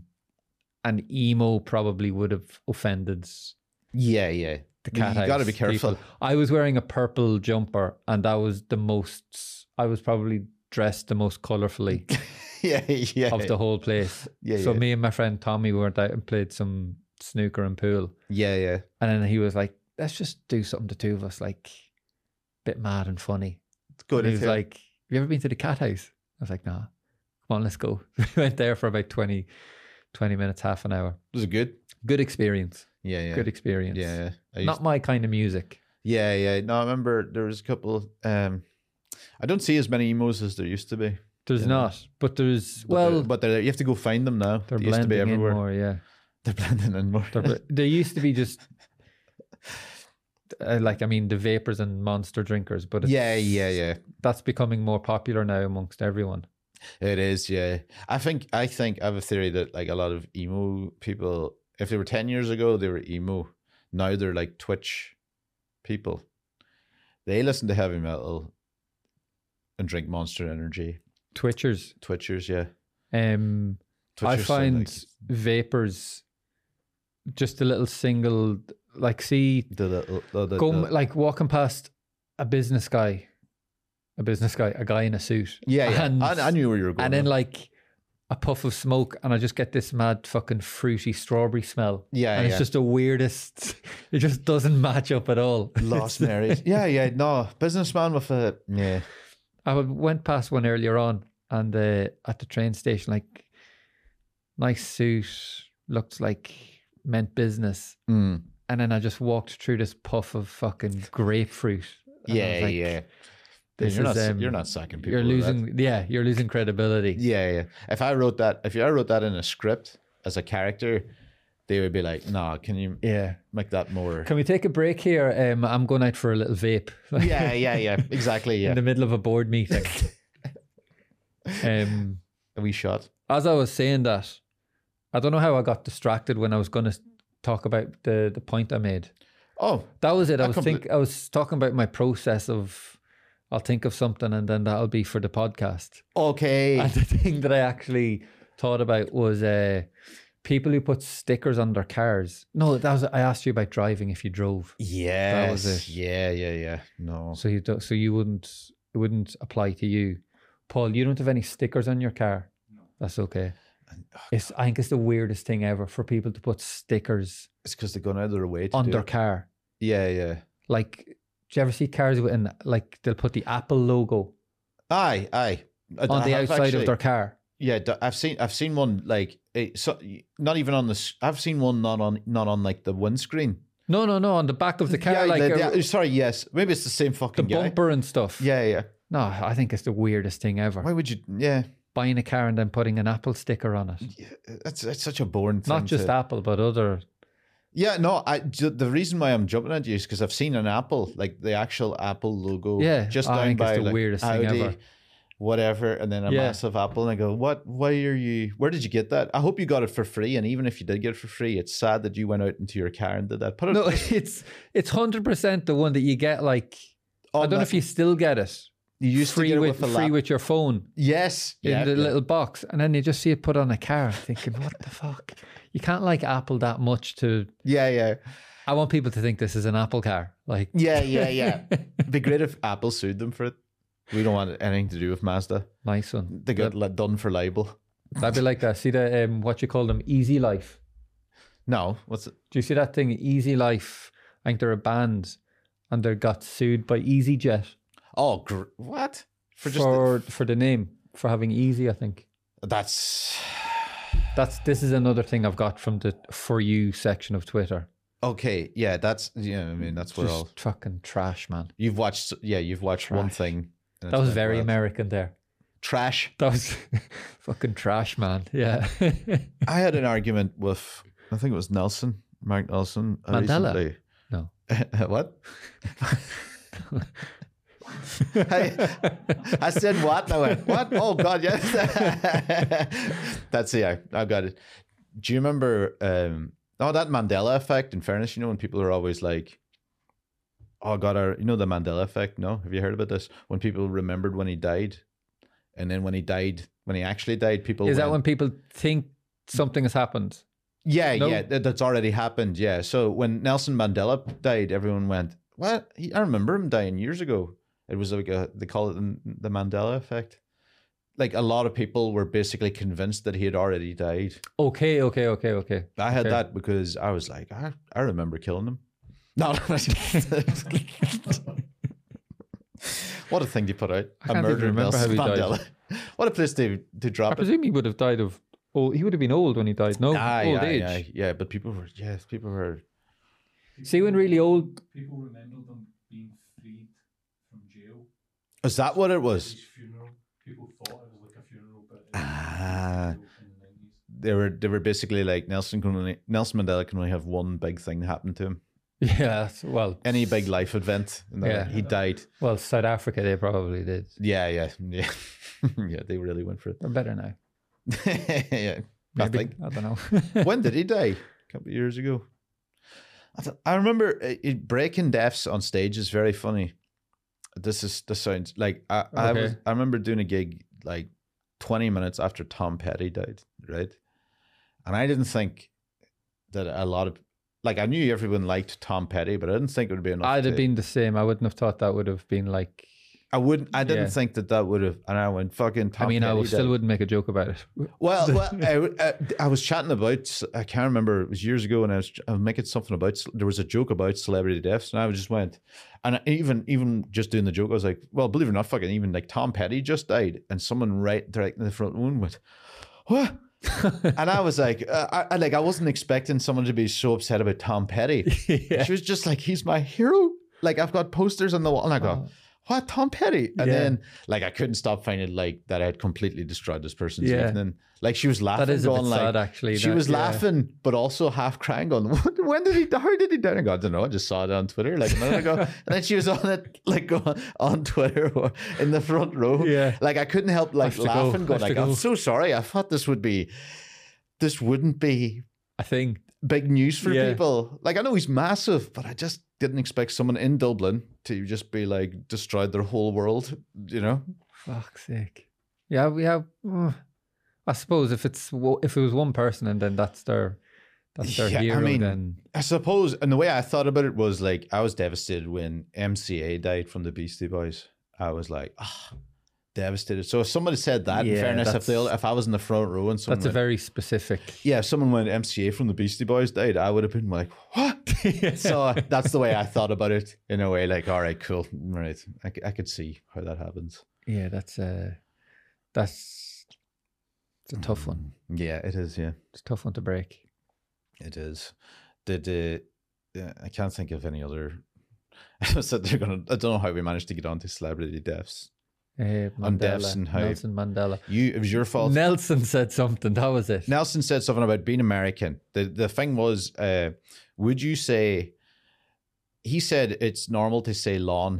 emo probably would have offended. Yeah. The Cat House. You got to be careful. People. I was wearing a purple jumper, and that was I was probably dressed the most colorfully. Of the whole place. So me and my friend Tommy went out and played some snooker and pool. Yeah. And then he was like, let's just do something, the two of us, like a bit mad and funny. It's good. And he was like, have you ever been to the Cat House? I was like, nah. Come on, let's go. We went there for about 20 minutes, half an hour. Was it good? Good experience. Yeah. Good experience. Yeah. Not my kind of music. Yeah. No, I remember there was a couple. I don't see as many emos as there used to be. There's not, but there's but you have to go find them now. They're they used to be everywhere. In more, yeah. They're blending in more. They used to be just the vapors and monster drinkers, but yeah. That's becoming more popular now amongst everyone. It is, yeah. I think I have a theory that like a lot of emo people, if they were 10 years ago, they were emo. Now they're like Twitch people. They listen to heavy metal and drink Monster Energy. Twitchers, yeah. Twitchers, I find vapors just a little single, like see like walking past a guy in a suit. Yeah. And I knew where you were going. And then like a puff of smoke, and I just get this mad fucking fruity strawberry smell. Yeah, and it's just the weirdest. It just doesn't match up at all. Lost Mary. Yeah. No, businessman with a I went past one earlier on, and at the train station, like nice suit, looked like meant business. Mm. And then I just walked through this puff of fucking grapefruit. And I was like, Yeah. This You're is, you're not sacking people. You're with that. losing, you're losing credibility. Yeah. If I wrote that in a script as a character, they would be like, "Nah, can you make that more?" Can we take a break here? I'm going out for a little vape. Yeah, exactly. Yeah, In the middle of a board meeting. a wee shot. As I was saying that, I don't know how I got distracted when I was going to talk about the point I made. Oh, That was it. I was talking about my process of, I'll think of something and then that'll be for the podcast. okay. And the thing that I actually thought about was people who put stickers on their cars. No, I asked you about driving if you drove. Yes. That was it. Yeah. No. So it wouldn't apply to you. Paul, you don't have any stickers on your car? No. That's okay. I think it's the weirdest thing ever for people to put stickers It's because they're going out of their way to on do their it. car. Yeah. Like, do you ever see cars with they'll put the Apple logo Aye. on the outside of their car? Yeah, I've seen one like not even on the. I've seen one not on like the windscreen. No, on the back of the car, sorry, yes, maybe it's the same the fucking guy. bumper and stuff. Yeah. No, I think it's the weirdest thing ever. Why would you? Yeah, Buying a car and then putting an Apple sticker on it. that's such a boring thing. Not just Apple, but other. Yeah, no. The reason why I'm jumping at you is because I've seen an Apple, like the actual Apple logo. Yeah, just I down think by it's the like weirdest thing Audi, ever. whatever, and then a massive Apple, and I go, what? Why are you? Where did you get that? I hope you got it for free. And even if you did get it for free, it's sad that you went out into your car and did that. Put it. No, it's 100% the one that you get. Like, I don't know if you still get it. You used free to get it with with a free lap. with your phone Yes, in the little box, and then you just see it put on a car. Thinking, what the fuck? You can't like Apple that much to. Yeah. I want people to think this is an Apple car. Like, Yeah. It'd be great if Apple sued them for it. We don't want anything to do with Mazda. nice one. They got done for libel. That'd be like that. See the what you call them, Easy Life. No, what's it? Do you see that thing, Easy Life? I think they're a band, and they got sued by EasyJet Oh, what? For the name, for having easy. I think that's this is another thing I've got from the For You section of Twitter. okay. Yeah, that's I mean, that's where Just all fucking trash, man. you've watched. Yeah, you've watched one Trash. thing. and That it's was like, very well, American there. trash. That was fucking trash, man. Yeah. I had an argument with, I think it was Mark Nelson. Mandela? Recently. No. What? I said what? I went, what? Oh, God, yes. That's it. I got it. Do you remember that Mandela effect, in fairness, when people are always like, oh, God, the Mandela effect? No? Have you heard about this? When people remembered when he died, and then when he actually died, people Is that when people think something has happened? Yeah, No? yeah, that's already happened. Yeah. So when Nelson Mandela died, everyone went, "What? I remember him dying years ago." It was like they call it the Mandela effect. Like a lot of people were basically convinced that he had already died. Okay. I had that because I was like, I remember killing him. No. What a thing to put out. I can't even remember how he died. What a place to I drop it. presume he would have died of. Oh, he would have been old when he died. No, old age. Aye. Yeah, but people were. See, when really old. People remember them being freed from jail. Is that what it was? His funeral. People thought it was like a funeral, but it Ah. was in the 90s. They were basically like Nelson Mandela can only have one big thing happen to him. Yeah, Any big life event, and then Yeah. he died. well, South Africa, they probably did. Yeah. Yeah, they really went for it. They're better now. Yeah, I Maybe. think. I don't know. When did he die? A couple of years ago. I remember breaking deaths on stage is very funny. This sounds like I remember doing a gig like 20 minutes after Tom Petty died, right? And I didn't think that a lot of I knew everyone liked Tom Petty, but I didn't think it would be enough. I'd have been the same. I wouldn't have thought that would have been like. I didn't Yeah. think that would have. And I went fucking Tom. I mean, Petty I still died. wouldn't make a joke about it. Well, I was chatting about. I can't remember. It was years ago, and I was making something about. There was a joke about celebrity deaths, and I just went, and even just doing the joke, I was like, well, believe it or not, fucking even like Tom Petty just died, and someone right in the front room went, what? And I was like, I wasn't expecting someone to be so upset about Tom Petty. Yeah. She was just like, he's my hero. Like, I've got posters on the wall. And I go, what, Tom Petty? And Yeah. then, like, I couldn't stop finding, like, that I had completely destroyed this person's Yeah. evening. Like, she was laughing, That is a going bit like, sad, actually. she that- was yeah. laughing, but also half crying, going, when did he die? How did he die? And I go, I don't know. I just saw it on Twitter like a minute ago. And then she was on it, like, on Twitter or in the front row. Yeah. Like, I couldn't help, like, Have to go, laughing, going, have to like, I'm go. so sorry. I thought this wouldn't be I think. big news for Yeah. people. Like, I know he's massive, but I just didn't expect someone in Dublin to just be like destroyed their whole world, you know? Fuck's sake. Yeah, we have. I suppose if it was one person and then that's their Yeah, I hero, mean, then I suppose, and the way I thought about it was like, I was devastated when MCA died from the Beastie Boys. I was like, devastated. So if somebody said that, in Yeah, fairness, that's- if I was in the front row and someone that's a went, very specific. yeah, if someone went MCA from the Beastie Boys died, I would have been like, what? So that's the way I thought about it in a way, like, all right, cool. Right. I could see how that happens. Yeah, it's a tough one. Yeah, it is. Yeah, It's a tough one to break. it is. I can't think of any other. I said I don't know how we managed to get onto celebrity deaths. On deaths and how Nelson Mandela. it was your fault. Nelson said something. That was it. Nelson said something about being American. The thing was, would you say? He said it's normal to say lawn,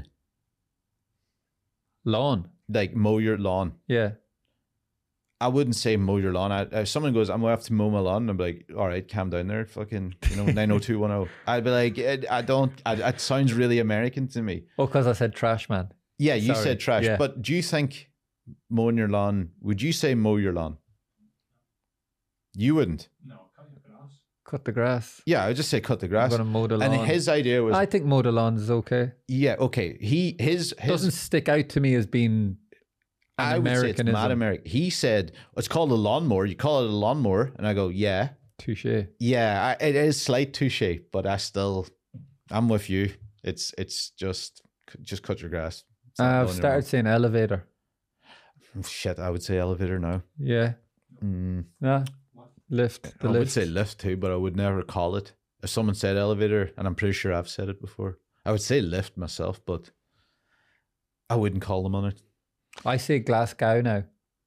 Lawn. like mow your lawn. Yeah. I wouldn't say mow your lawn. If someone goes, I'm going to have to mow my lawn, I'm like, all right, calm down there. Fucking, 90210. I'd be like, it sounds really American to me. Oh, because I said trash man. Yeah, you Sorry. said trash. Yeah. But do you think mowing your lawn, would you say mow your lawn? You wouldn't. No, cut your grass. Cut the grass. Yeah, I would just say cut the I'm grass. gonna mow the lawn. And his idea was, I think mow the lawn is okay. yeah, okay. His Doesn't stick out to me as being an I would say it's Americanism. mad American. He said, it's called a lawnmower. You call it a lawnmower. And I go, yeah. Touche. Yeah, it is slight touche, but I'm with you. It's just cut your grass. It's not I've blowing your started saying elevator. mind. Shit, I would say elevator now. Yeah. Nah. Lift. The I would lift. say lift too, but I would never call it. If someone said elevator, and I'm pretty sure I've said it before, I would say lift myself, but I wouldn't call them on it. I say Glasgow now.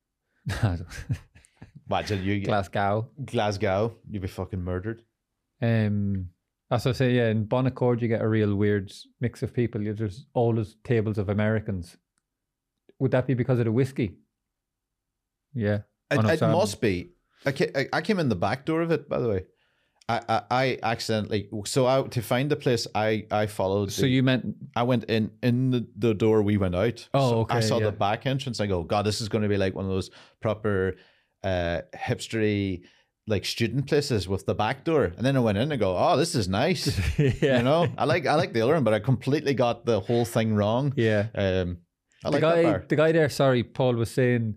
Imagine you Glasgow, you'd be fucking murdered. That's what I say, yeah, in Bonaccord you get a real weird mix of people. There's always tables of Americans. Would that be because of the whiskey? Yeah. Oh, no, It sorry. must be. I came in the back door of it, by the way. I accidentally, to find the place, I followed. So you meant I went in the door we went out. Oh, So okay, I saw yeah. the back entrance. I go, God, this is going to be like one of those proper hipstery like student places with the back door. And then I went in and go, oh, this is nice. yeah. You know, I like the other one, but I completely got the whole thing wrong. Yeah. I like that bar. The guy there, sorry, Paul was saying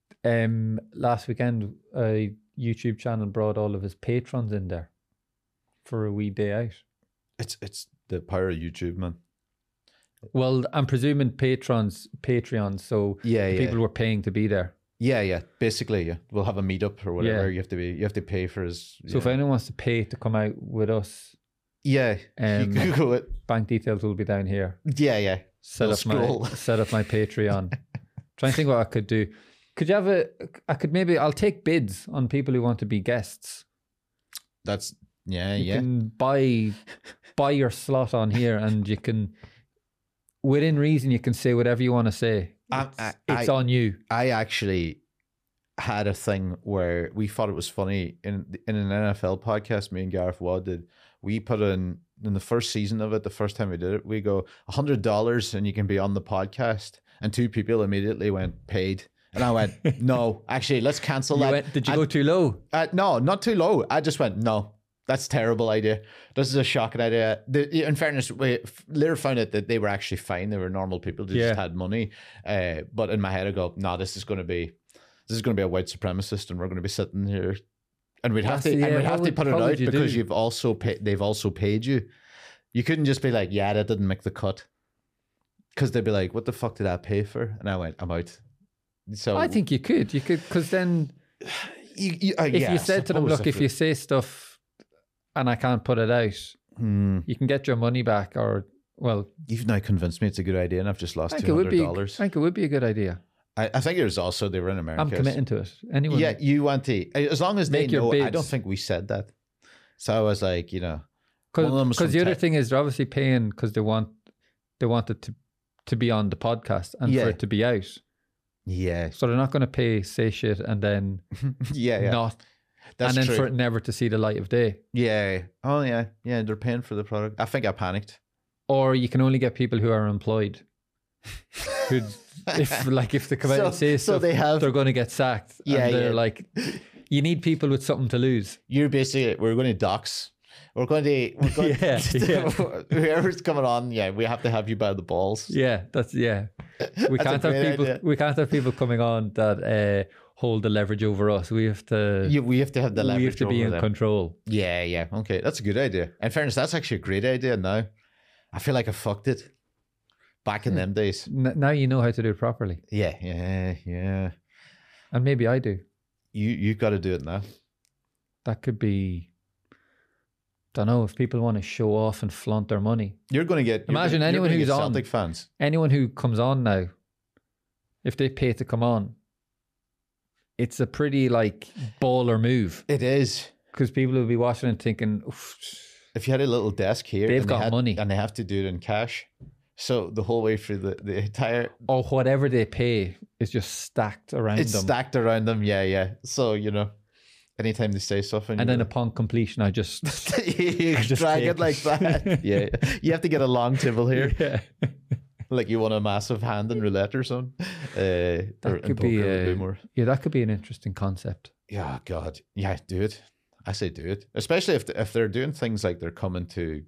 last weekend a YouTube channel brought all of his patrons in there for a wee day out. It's the power of YouTube, man. Well, I'm presuming Patreons, so Yeah, the yeah. people were paying to be there. Yeah. Basically, yeah. We'll have a meetup or whatever. Yeah. You have to pay for his. So if anyone wants to pay to come out with us, Yeah, you Google it. bank details will be down here. Yeah. Set They'll up scroll. my Patreon. Trying to think what I could do. Could you have I'll take bids on people who want to be guests. That's yeah. You can buy your slot on here, and you can, within reason, you can say whatever you want to say. It's on you. I actually had a thing where we thought it was funny in an NFL podcast. Me and Gareth Watt did. We put in the first season of it. The first time we did it, we go $100 and you can be on the podcast. And two people immediately went paid. And I went, no, actually, let's cancel that. Did you go too low? No, not too low. I just went, no, that's a terrible idea. This is a shocking idea. In fairness, we later found out that they were actually fine. They were normal people. They just had money. But in my head, I go, no, this is going to be a white supremacist, and we're going to be sitting here, and we'd have to put it out because they've also paid you. You couldn't just be like, yeah, that didn't make the cut, because they'd be like, what the fuck did I pay for? And I went, I'm out. So I think you could, because then if you said to them, look, if you say stuff and I can't put it out, you can get your money back, or well, you've now convinced me it's a good idea, and I've just lost I think it would be. I $200. think it would be a good idea. I think there's also they were in America. I'm committing to it. Anyone? Yeah, you want to, as long as they Make your know. I bids. don't think we said that. So I was like, one of them was because from the other Te- thing is they're obviously paying because they want it to be on the podcast and Yeah. for it to be out. Yeah, So they're not going to pay, say shit, and then yeah. not, That's and then true. for it never to see the light of day. Yeah. Oh yeah. Yeah. They're paying for the product. I think I panicked. Or you can only get people who are employed. Who, if they come out and say So stuff, they have. they're going to get sacked. Yeah, and they're yeah. like, you need people with something to lose. You're basically. We're going to dox. We're going to. Yeah, yeah. Whoever's coming on, yeah, we have to have you by the balls. Yeah, we That's can't a have great people. idea. We can't have people coming on that hold the leverage over us. We have to. We have to have the leverage. we have to be over in them. control. Yeah, yeah. Okay, that's a good idea. In fairness, that's actually a great idea now. I feel like I fucked it back in them days. Now you know how to do it properly, Yeah, yeah, yeah. and maybe I do. You got to do it now. That could be. Don't know if people want to show off and flaunt their money. You're going to get. Imagine you're anyone gonna who's get on. Celtic fans. Anyone who comes on now, if they pay to come on, it's a pretty baller move It is. because people will be watching and thinking, oof, If you had a little desk here, They've and got money. and they have to do it in cash. So the whole way through the entire, or whatever they pay is just stacked around it's them. stacked around them. Yeah, yeah. So anytime they say stuff, And then upon completion, I just you just drag take it like that. Yeah, you have to get a long table here, yeah. like you want a massive hand in roulette or something. That could be more. Yeah, that could be an interesting concept. Yeah, God, yeah, do it. I say do it, especially if they're doing things like they're coming to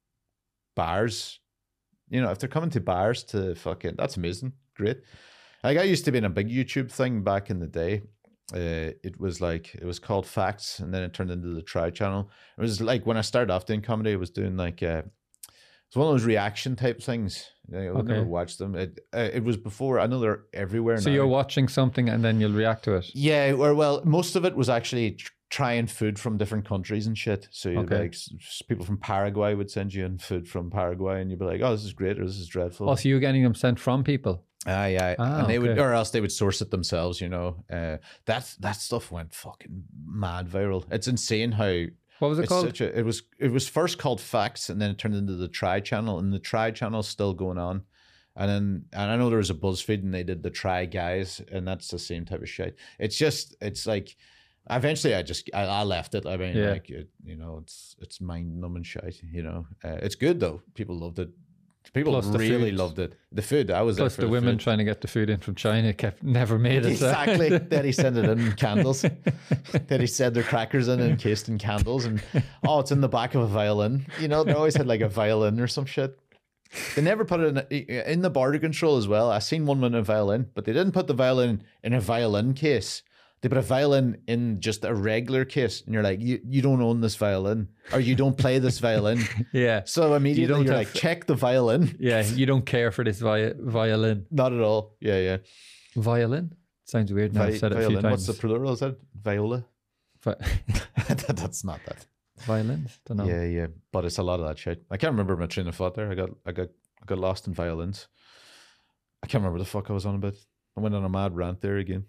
bars. If they're coming to bars to fucking, that's amazing, great. Like I used to be in a big YouTube thing back in the day. It was called Facts, and then it turned into the Try channel. It was like when I started off doing comedy, I was doing it's one of those reaction type things. I would never watch them. It was before. I know they're everywhere So now. you're watching something and then you'll react to it. Yeah, or well, most of it was actually trying food from different countries and shit. So you'd be Okay. like, people from Paraguay would send you in food from Paraguay, and you'd be like, "Oh, this is great," or "This is dreadful." Also, you're getting them sent from people. Yeah, Ah, and they would, okay. or else they would source it themselves. That stuff went fucking mad viral. It's insane how. What was it It's called? it was first called Facts, and then it turned into the Try channel, and the Try channel's still going on. And I know there was a BuzzFeed, and they did the Try Guys, and that's the same type of shit. It's like eventually I left it. I mean, Yeah. it's mind numbing shit. It's good though. People loved it. People Plus the really food. loved it. The food, I was there Plus for the women food. trying to get the food in from China never made it. Exactly. Then he sent it in candles. Then he said their crackers in encased in candles, and it's in the back of a violin. They always had like a violin or some shit. They never put it in the border control as well. I seen one with a violin, but they didn't put the violin in a violin case. They put a violin in just a regular case, and you're like, you don't own this violin, or you don't play this violin. Yeah. So immediately don't you're have- like, check the violin. Yeah, you don't care for this violin. Not at all. Yeah. Violin? Sounds weird now. I've said it a few Violin. What's times. the plural? Is that viola? Vi- That's not that. Violins? Don't know. Yeah. But it's a lot of that shit. I can't remember my train of thought there. I got lost in violins. I can't remember the fuck I was on about. I went on a mad rant there again.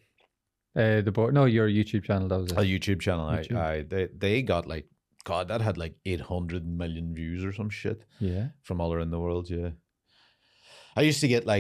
Your YouTube channel, that was A it. YouTube channel. YouTube. They got like, God, that had like 800 million views or some shit Yeah. from all around the world. Yeah. I used to get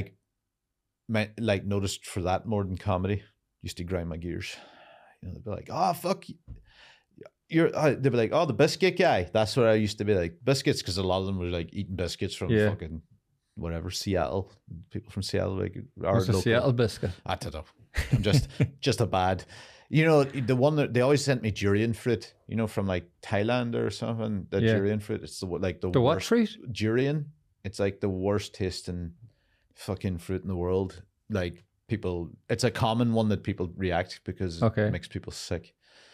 noticed for that more than comedy. Used to grind my gears. They'd be like, "Oh fuck, they'd be like, "Oh, the biscuit guy." That's what I used to be like, biscuits, because a lot of them were like eating biscuits from Yeah. fucking whatever, people from Seattle, like What's a Seattle biscuit? I don't know. I'm just a bad. The one that they always sent me durian fruit. From like Thailand or something. The Yeah. durian fruit. It's the The what worst fruit? durian. It's like the worst tasting fucking fruit in the world. Like it's a common one that people react because Okay. it makes people sick.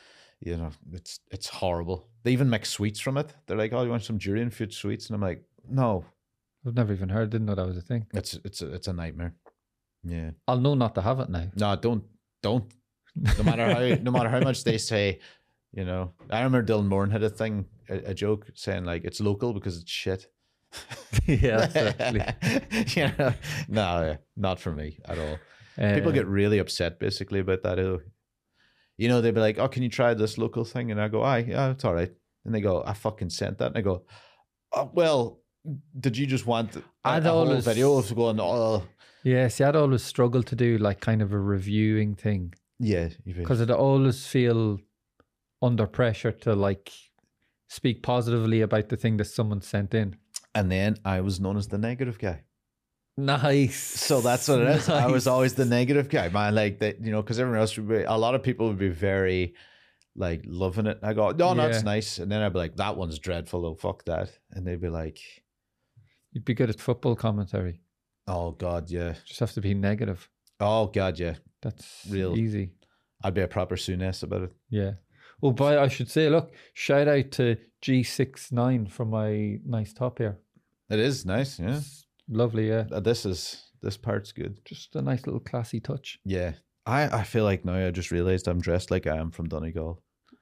It's horrible. They even make sweets from it. They're like, "Oh, you want some durian fruit sweets?" And I'm like, "No, I've never even heard. Didn't know that was a thing. it's a nightmare." Yeah. I'll know not to have it now. No, don't. No matter how much they say, you know. I remember Dylan Moran had a joke saying like it's local because it's shit. Yeah, exactly. You know, no, not for me at all. People get really upset basically about that. You know, they'd be like, "Oh, can you try this local thing?" And I go, "Aye, yeah, it's all right." And they go, "I fucking sent that." And I go, "Oh, well, did you just want a whole video of going, oh." Yeah, see, I'd always struggle to do like kind of a reviewing thing. Yeah. Because I'd always feel under pressure to like speak positively about the thing that someone sent in. And then I was known as the negative guy. Nice. So that's what it is. Nice. I was always the negative guy, man. Like that, you know, because everyone else would be, a lot of people would be very like loving it. I go, no, it's nice. And then I'd be like, that one's dreadful. Oh, fuck that. And they'd be like, you'd be good at football commentary. Oh God, yeah. Just have to be negative. Oh God, yeah. That's real easy. I'd be a proper Souness about it. Yeah. Well, but I should say, look, shout out to G69 for my nice top here. It is nice, yeah. It's lovely, yeah. This part's good. Just a nice little classy touch. Yeah. I feel like now I just realised I'm dressed like I am from Donegal.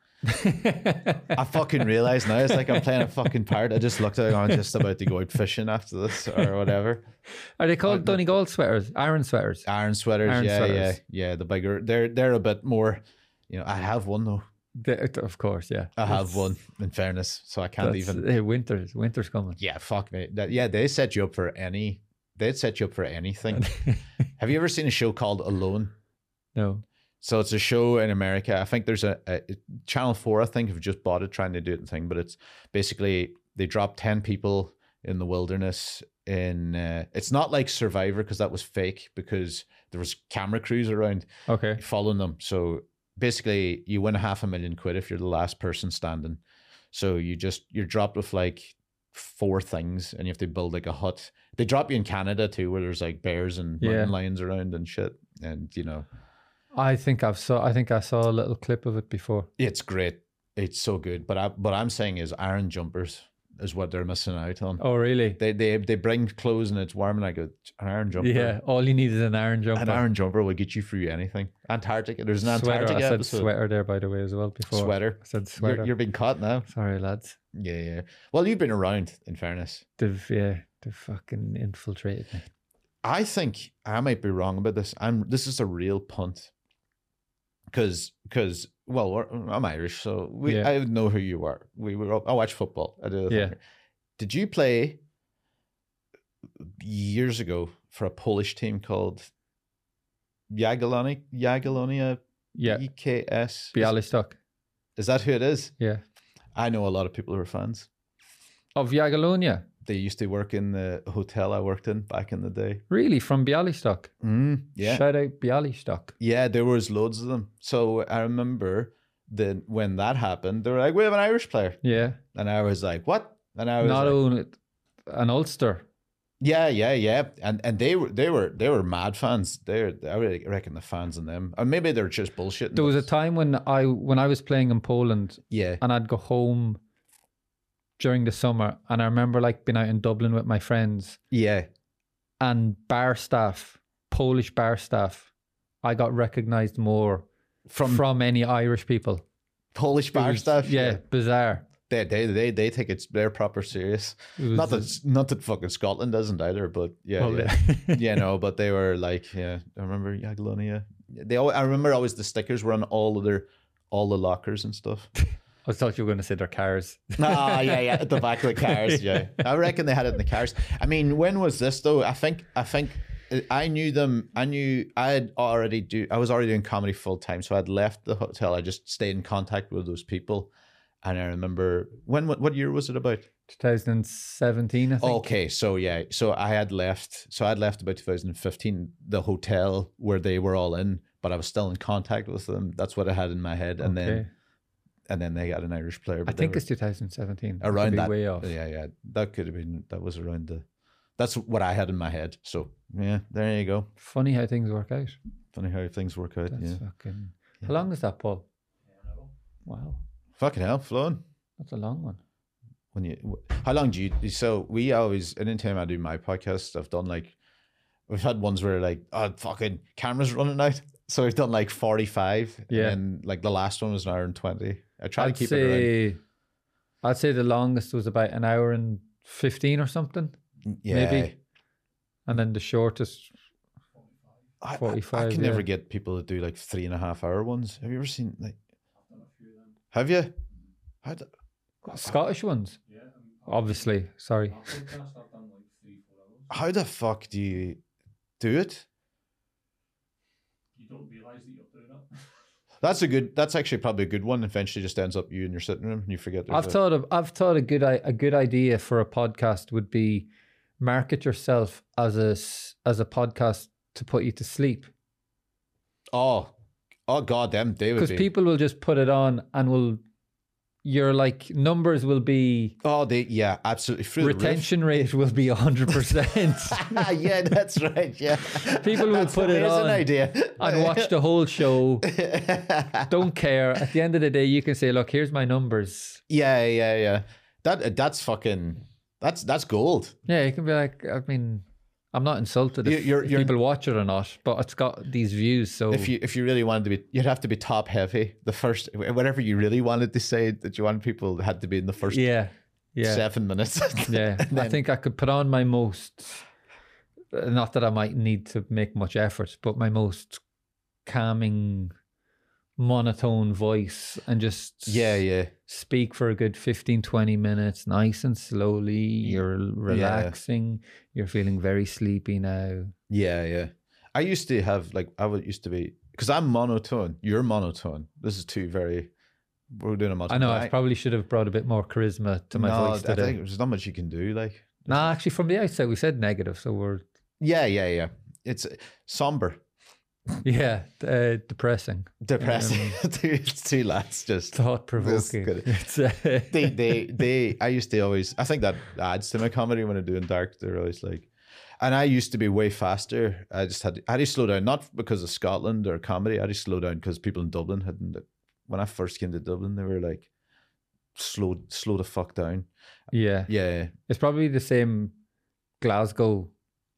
I fucking realised now it's like I'm playing a fucking part. I just looked at it, I'm just about to go out fishing after this or whatever. Are they called Donegal sweaters? Iron sweaters? Iron sweaters, Iron sweaters. Yeah. The bigger, they're a bit more, you know, I have one though. Of course, yeah. I have one, in fairness, so I can't even. Winter's coming. Yeah, fuck me. They set you up for they'd set you up for anything. Have you ever seen a show called Alone? No. So it's a show in America. I think there's a Channel 4, I think, have just bought it, trying to do it thing. But it's basically they drop 10 people in the wilderness. It's not like Survivor because that was fake because there was camera crews around following them. So basically you win £500,000 if you're the last person standing. So you're dropped with like 4 things and you have to build like a hut. They drop you in Canada too, where there's like bears and mountain lions around and shit. And you know, I think I saw a little clip of it before. It's great. It's so good. But what I'm saying is iron jumpers is what they're missing out on. Oh, really? They bring clothes and it's warm and I go, an iron jumper. Yeah, all you need is an iron jumper. An iron jumper will get you through anything. Antarctica. There's an sweater. Antarctica I said episode. Sweater there, by the way, as well before. Sweater. I said sweater. You're being caught now. Sorry, lads. Yeah. Well, you've been around, in fairness. They've fucking infiltrated me. I think I might be wrong about this. This is a real punt. Because I'm Irish, so I know who you are. I watch football. I do. Yeah. Did you play years ago for a Polish team called Jagiellonia? Yeah. EKS. Bialystok. Is that who it is? Yeah. I know a lot of people who are fans. Of Jagiellonia? They used to work in the hotel I worked in back in the day. Really? From Bialystok? Yeah. Shout out Bialystok. Yeah, there was loads of them. So I remember when that happened, they were like, we have an Irish player. Yeah. And I was like, what? And I was an Ulster. Yeah. And they were mad fans. I really reckon the fans in them. Or maybe they're just bullshitting. There was a time when I was playing in Poland, and I'd go home during the summer, and I remember like being out in Dublin with my friends. Yeah. And Polish bar staff, I got recognized more from any Irish people. Polish bar staff? Yeah, bizarre. They think they're proper serious. Not that fucking Scotland doesn't either, but but they were like, I remember Jagiellonia. I remember always the stickers were on all the lockers and stuff. I thought you were going to say their cars. Yeah, at the back of the cars. Yeah, I reckon they had it in the cars. I mean, when was this though? I think I knew them. I was already doing comedy full time, so I'd left the hotel. I just stayed in contact with those people. And I remember what year was it about? 2017, I think. Okay, so yeah, so I had left about 2015, the hotel where they were all in, but I was still in contact with them. That's what I had in my head, and then they got an Irish player. I think it's 2017. Around that, way off. Yeah, that could have been. That was around that's what I had in my head. So yeah, there you go. Funny how things work out. That's fucking. How long is that, Paul? Wow. Fucking hell, flown. That's a long one. How long do you? So we always, anytime I do my podcast, I've done like, we've had ones where like, oh fucking camera's running out. So we've done like 45. Yeah. And like the last one was an hour and 20. I try to I'd keep it around. say, I'd say the longest was about an hour and 15 or something, Yeah. maybe. And then the shortest, I 45, can yeah. never get people to do like 3.5 hour ones. Have you ever seen like? Have you? How do, Scottish ones, Yeah, obviously. Sorry. podcast I've done like 3-4 hours. how the fuck do you do it? You don't realise that you're doing it. That's actually probably a good one. Eventually, just ends up you in your sitting room and you forget. I've thought a good idea for a podcast would be market yourself as a podcast to put you to sleep, Oh god, them they would because be. people will just put it on and your like numbers will be, Yeah, absolutely. Through retention rate will be 100%. The roof. Yeah, that's right. Yeah, People will That's put an it amazing on idea. and watch the whole show. Don't care. At the end of the day, you can say, "Look, here's my numbers." Yeah. That's fucking. That's gold. Yeah, you can be like, I mean, I'm not insulted if, You're- if people watch it or not, but it's got these views. So If you really wanted to be, you'd have to be top heavy. The first, whatever you really wanted to say that you wanted people had to be in the first yeah, 7 minutes. yeah. I think I could put on my most, not that I might need to make much effort, but my most calming, monotone voice and just Yeah. speak for a good 15-20 minutes, nice and slowly. You're relaxing. You're feeling very sleepy now. Yeah. I used to have used to be, because I'm monotone. You're monotone. This is we're doing a monotone. I know, I probably should have brought a bit more charisma to my voice I today. think there's not much you can do. Like, Nah, actually, from the outset, we said negative, so we're yeah. It's somber, depressing, depressing. It's two lads just. thought provoking. This they I used to always, I think that adds to my comedy when I'm doing dark. They're always like, and I used to be way faster. I had to slow down, not because of Scotland or comedy. I had to slow down because people in Dublin hadn't. When I first came to Dublin, they were like, slow the fuck down. Yeah, it's probably the same Glasgow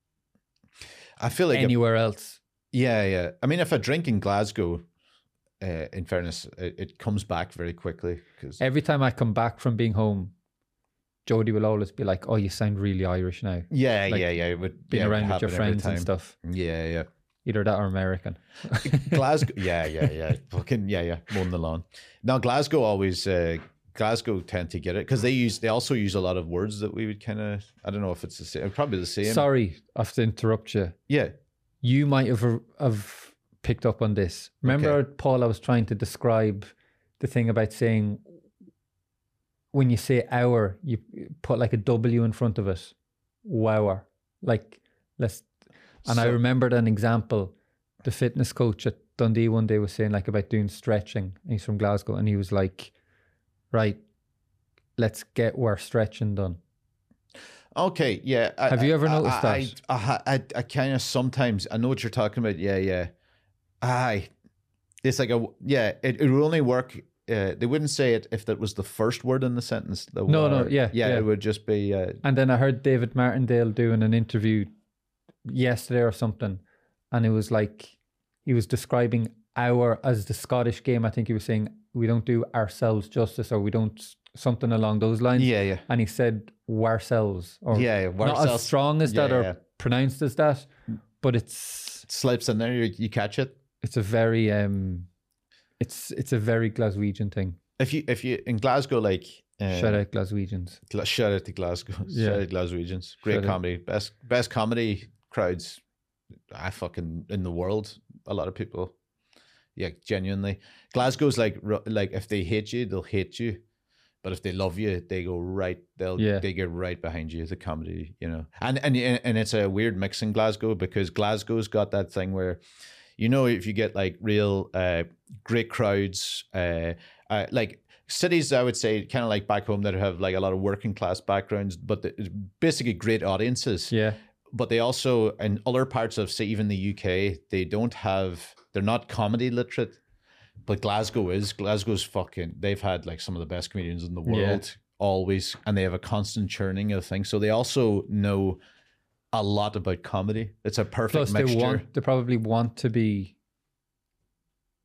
I feel like anywhere else. yeah. I mean, if I drink in Glasgow, in fairness, it comes back very quickly because Every time I come back from being home, Jodie will always be like, "Oh, you sound really Irish now." yeah. Like, It would Being it would around with your happen every friends and time. stuff. Yeah. Either that or American. Glasgow, yeah, fucking yeah, mowing the lawn. Now Glasgow always, Glasgow tend to get it because they also use a lot of words that we would kind of, I don't know if it's the same, probably the same. Sorry, I have to interrupt you. Yeah, You might have picked up on this. Remember, Paul, I was trying to describe the thing about saying when you say hour, you put like a W in front of it. Wower. Like, I So- remembered an example. The fitness coach at Dundee one day was saying like about doing stretching. He's from Glasgow, and he was like, right, let's get our stretching done. Okay, yeah. Have you ever noticed that? I kind of sometimes, I know what you're talking about. Yeah. It's like it would only work. They wouldn't say it if that was the first word in the sentence. No, yeah. It would just be. And then I heard David Martindale doing an interview yesterday or something, and it was like he was describing our as the Scottish game. I think he was saying we don't do ourselves justice, or we don't something along those lines. Yeah. And he said ourselves, or Yeah, not ourselves. as strong as that Yeah, or yeah. pronounced as that, but it's Slips in there, you catch it. a very it's a very Glaswegian thing. If you in Glasgow, like Shout out Glaswegians. shout out to Glasgow, Yeah. shout out Glaswegians, great Shout out. comedy, best comedy crowds, in the world. A lot of people, yeah, genuinely. Glasgow's like if they hate you, they'll hate you, but if they love you, they go right. They get right behind you. The comedy, and it's a weird mix in Glasgow because Glasgow's got that thing where, if you get like real great crowds, like cities, I would say, kind of like back home that have like a lot of working class backgrounds, but basically great audiences. Yeah. But they also, in other parts of, say, even the UK, they're not comedy literate, but Glasgow's fucking, they've had like some of the best comedians in the world, always, and they have a constant churning of things. So they also know a lot about comedy. It's a perfect Plus, mixture. they probably want to be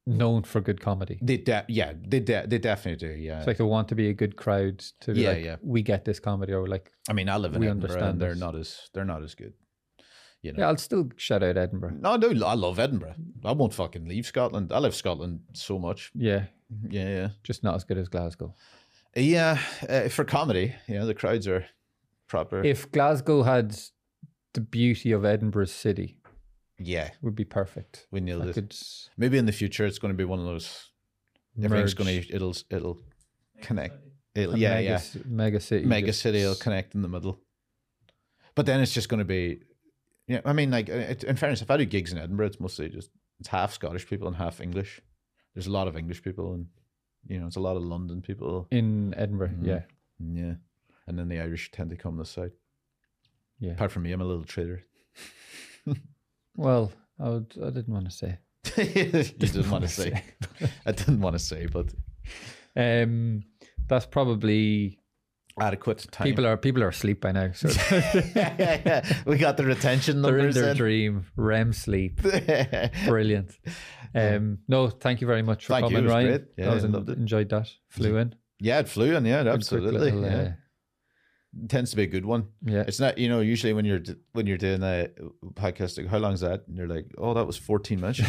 known for good comedy. They definitely do. Yeah. It's like they want to be a good crowd to be we get this comedy, or like, I mean, I live in we Edinburgh, and understand they're not as good. You know. yeah, I'll still shout out Edinburgh. No, dude, I love Edinburgh. I won't fucking leave Scotland. I love Scotland so much. Yeah, Yeah. just not as good as Glasgow. Yeah, for comedy, the crowds are proper. If Glasgow had the beauty of Edinburgh city, yeah, it would be perfect. we nailed I it. could Maybe in the future it's going to be one of those. Everything's merge going to it'll connect. a mega city. Mega just- city will connect in the middle. But then it's just going to be. Yeah, I mean, like in fairness, if I do gigs in Edinburgh, it's mostly just it's half Scottish people and half English. There's a lot of English people, and it's a lot of London people. in Edinburgh. Mhm. Yeah, Yeah, and then the Irish tend to come this side. yeah. Apart from me, I'm a little traitor. Well, I didn't want to say. You didn't want to say. I didn't want to say, but That's probably adequate time. people are asleep by now. So yeah. We got the retention they're in numbers. their dream, REM sleep. Brilliant. No, thank you very much for Thank you, coming, it was Ryan. great. Yeah, I loved it. Enjoyed that. Flew in. Yeah, it flew in. Yeah, Good quick absolutely. little, Yeah. It tends to be a good one. yeah. It's not, usually when you're doing a podcast, like, how long is that? And you're like, oh, that was 14 minutes.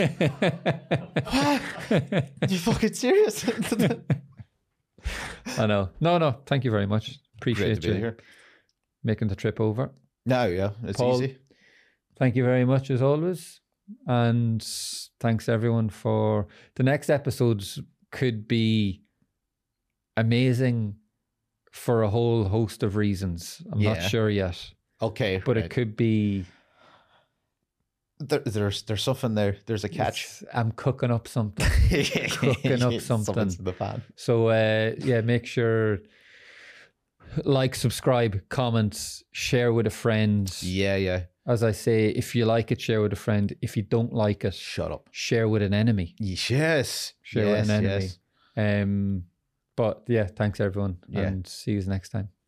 You fucking serious? I know. No. Thank you very much. Great Appreciate to be you here. making the trip over. No, yeah, it's Paul, easy. Thank you very much as always. And thanks everyone for the next episodes could be amazing for a whole host of reasons. I'm not Yeah. sure yet, Okay, but right. it could be There's something there. There's a catch. I'm cooking up something. Cooking up something. Something's in the pan. So make sure like, subscribe, comment, share with a friend. Yeah. As I say, if you like it, share with a friend. If you don't like it, Shut up. share with an enemy. Yes. Share with an enemy. Yes. But yeah, thanks everyone, Yeah. and see you next time.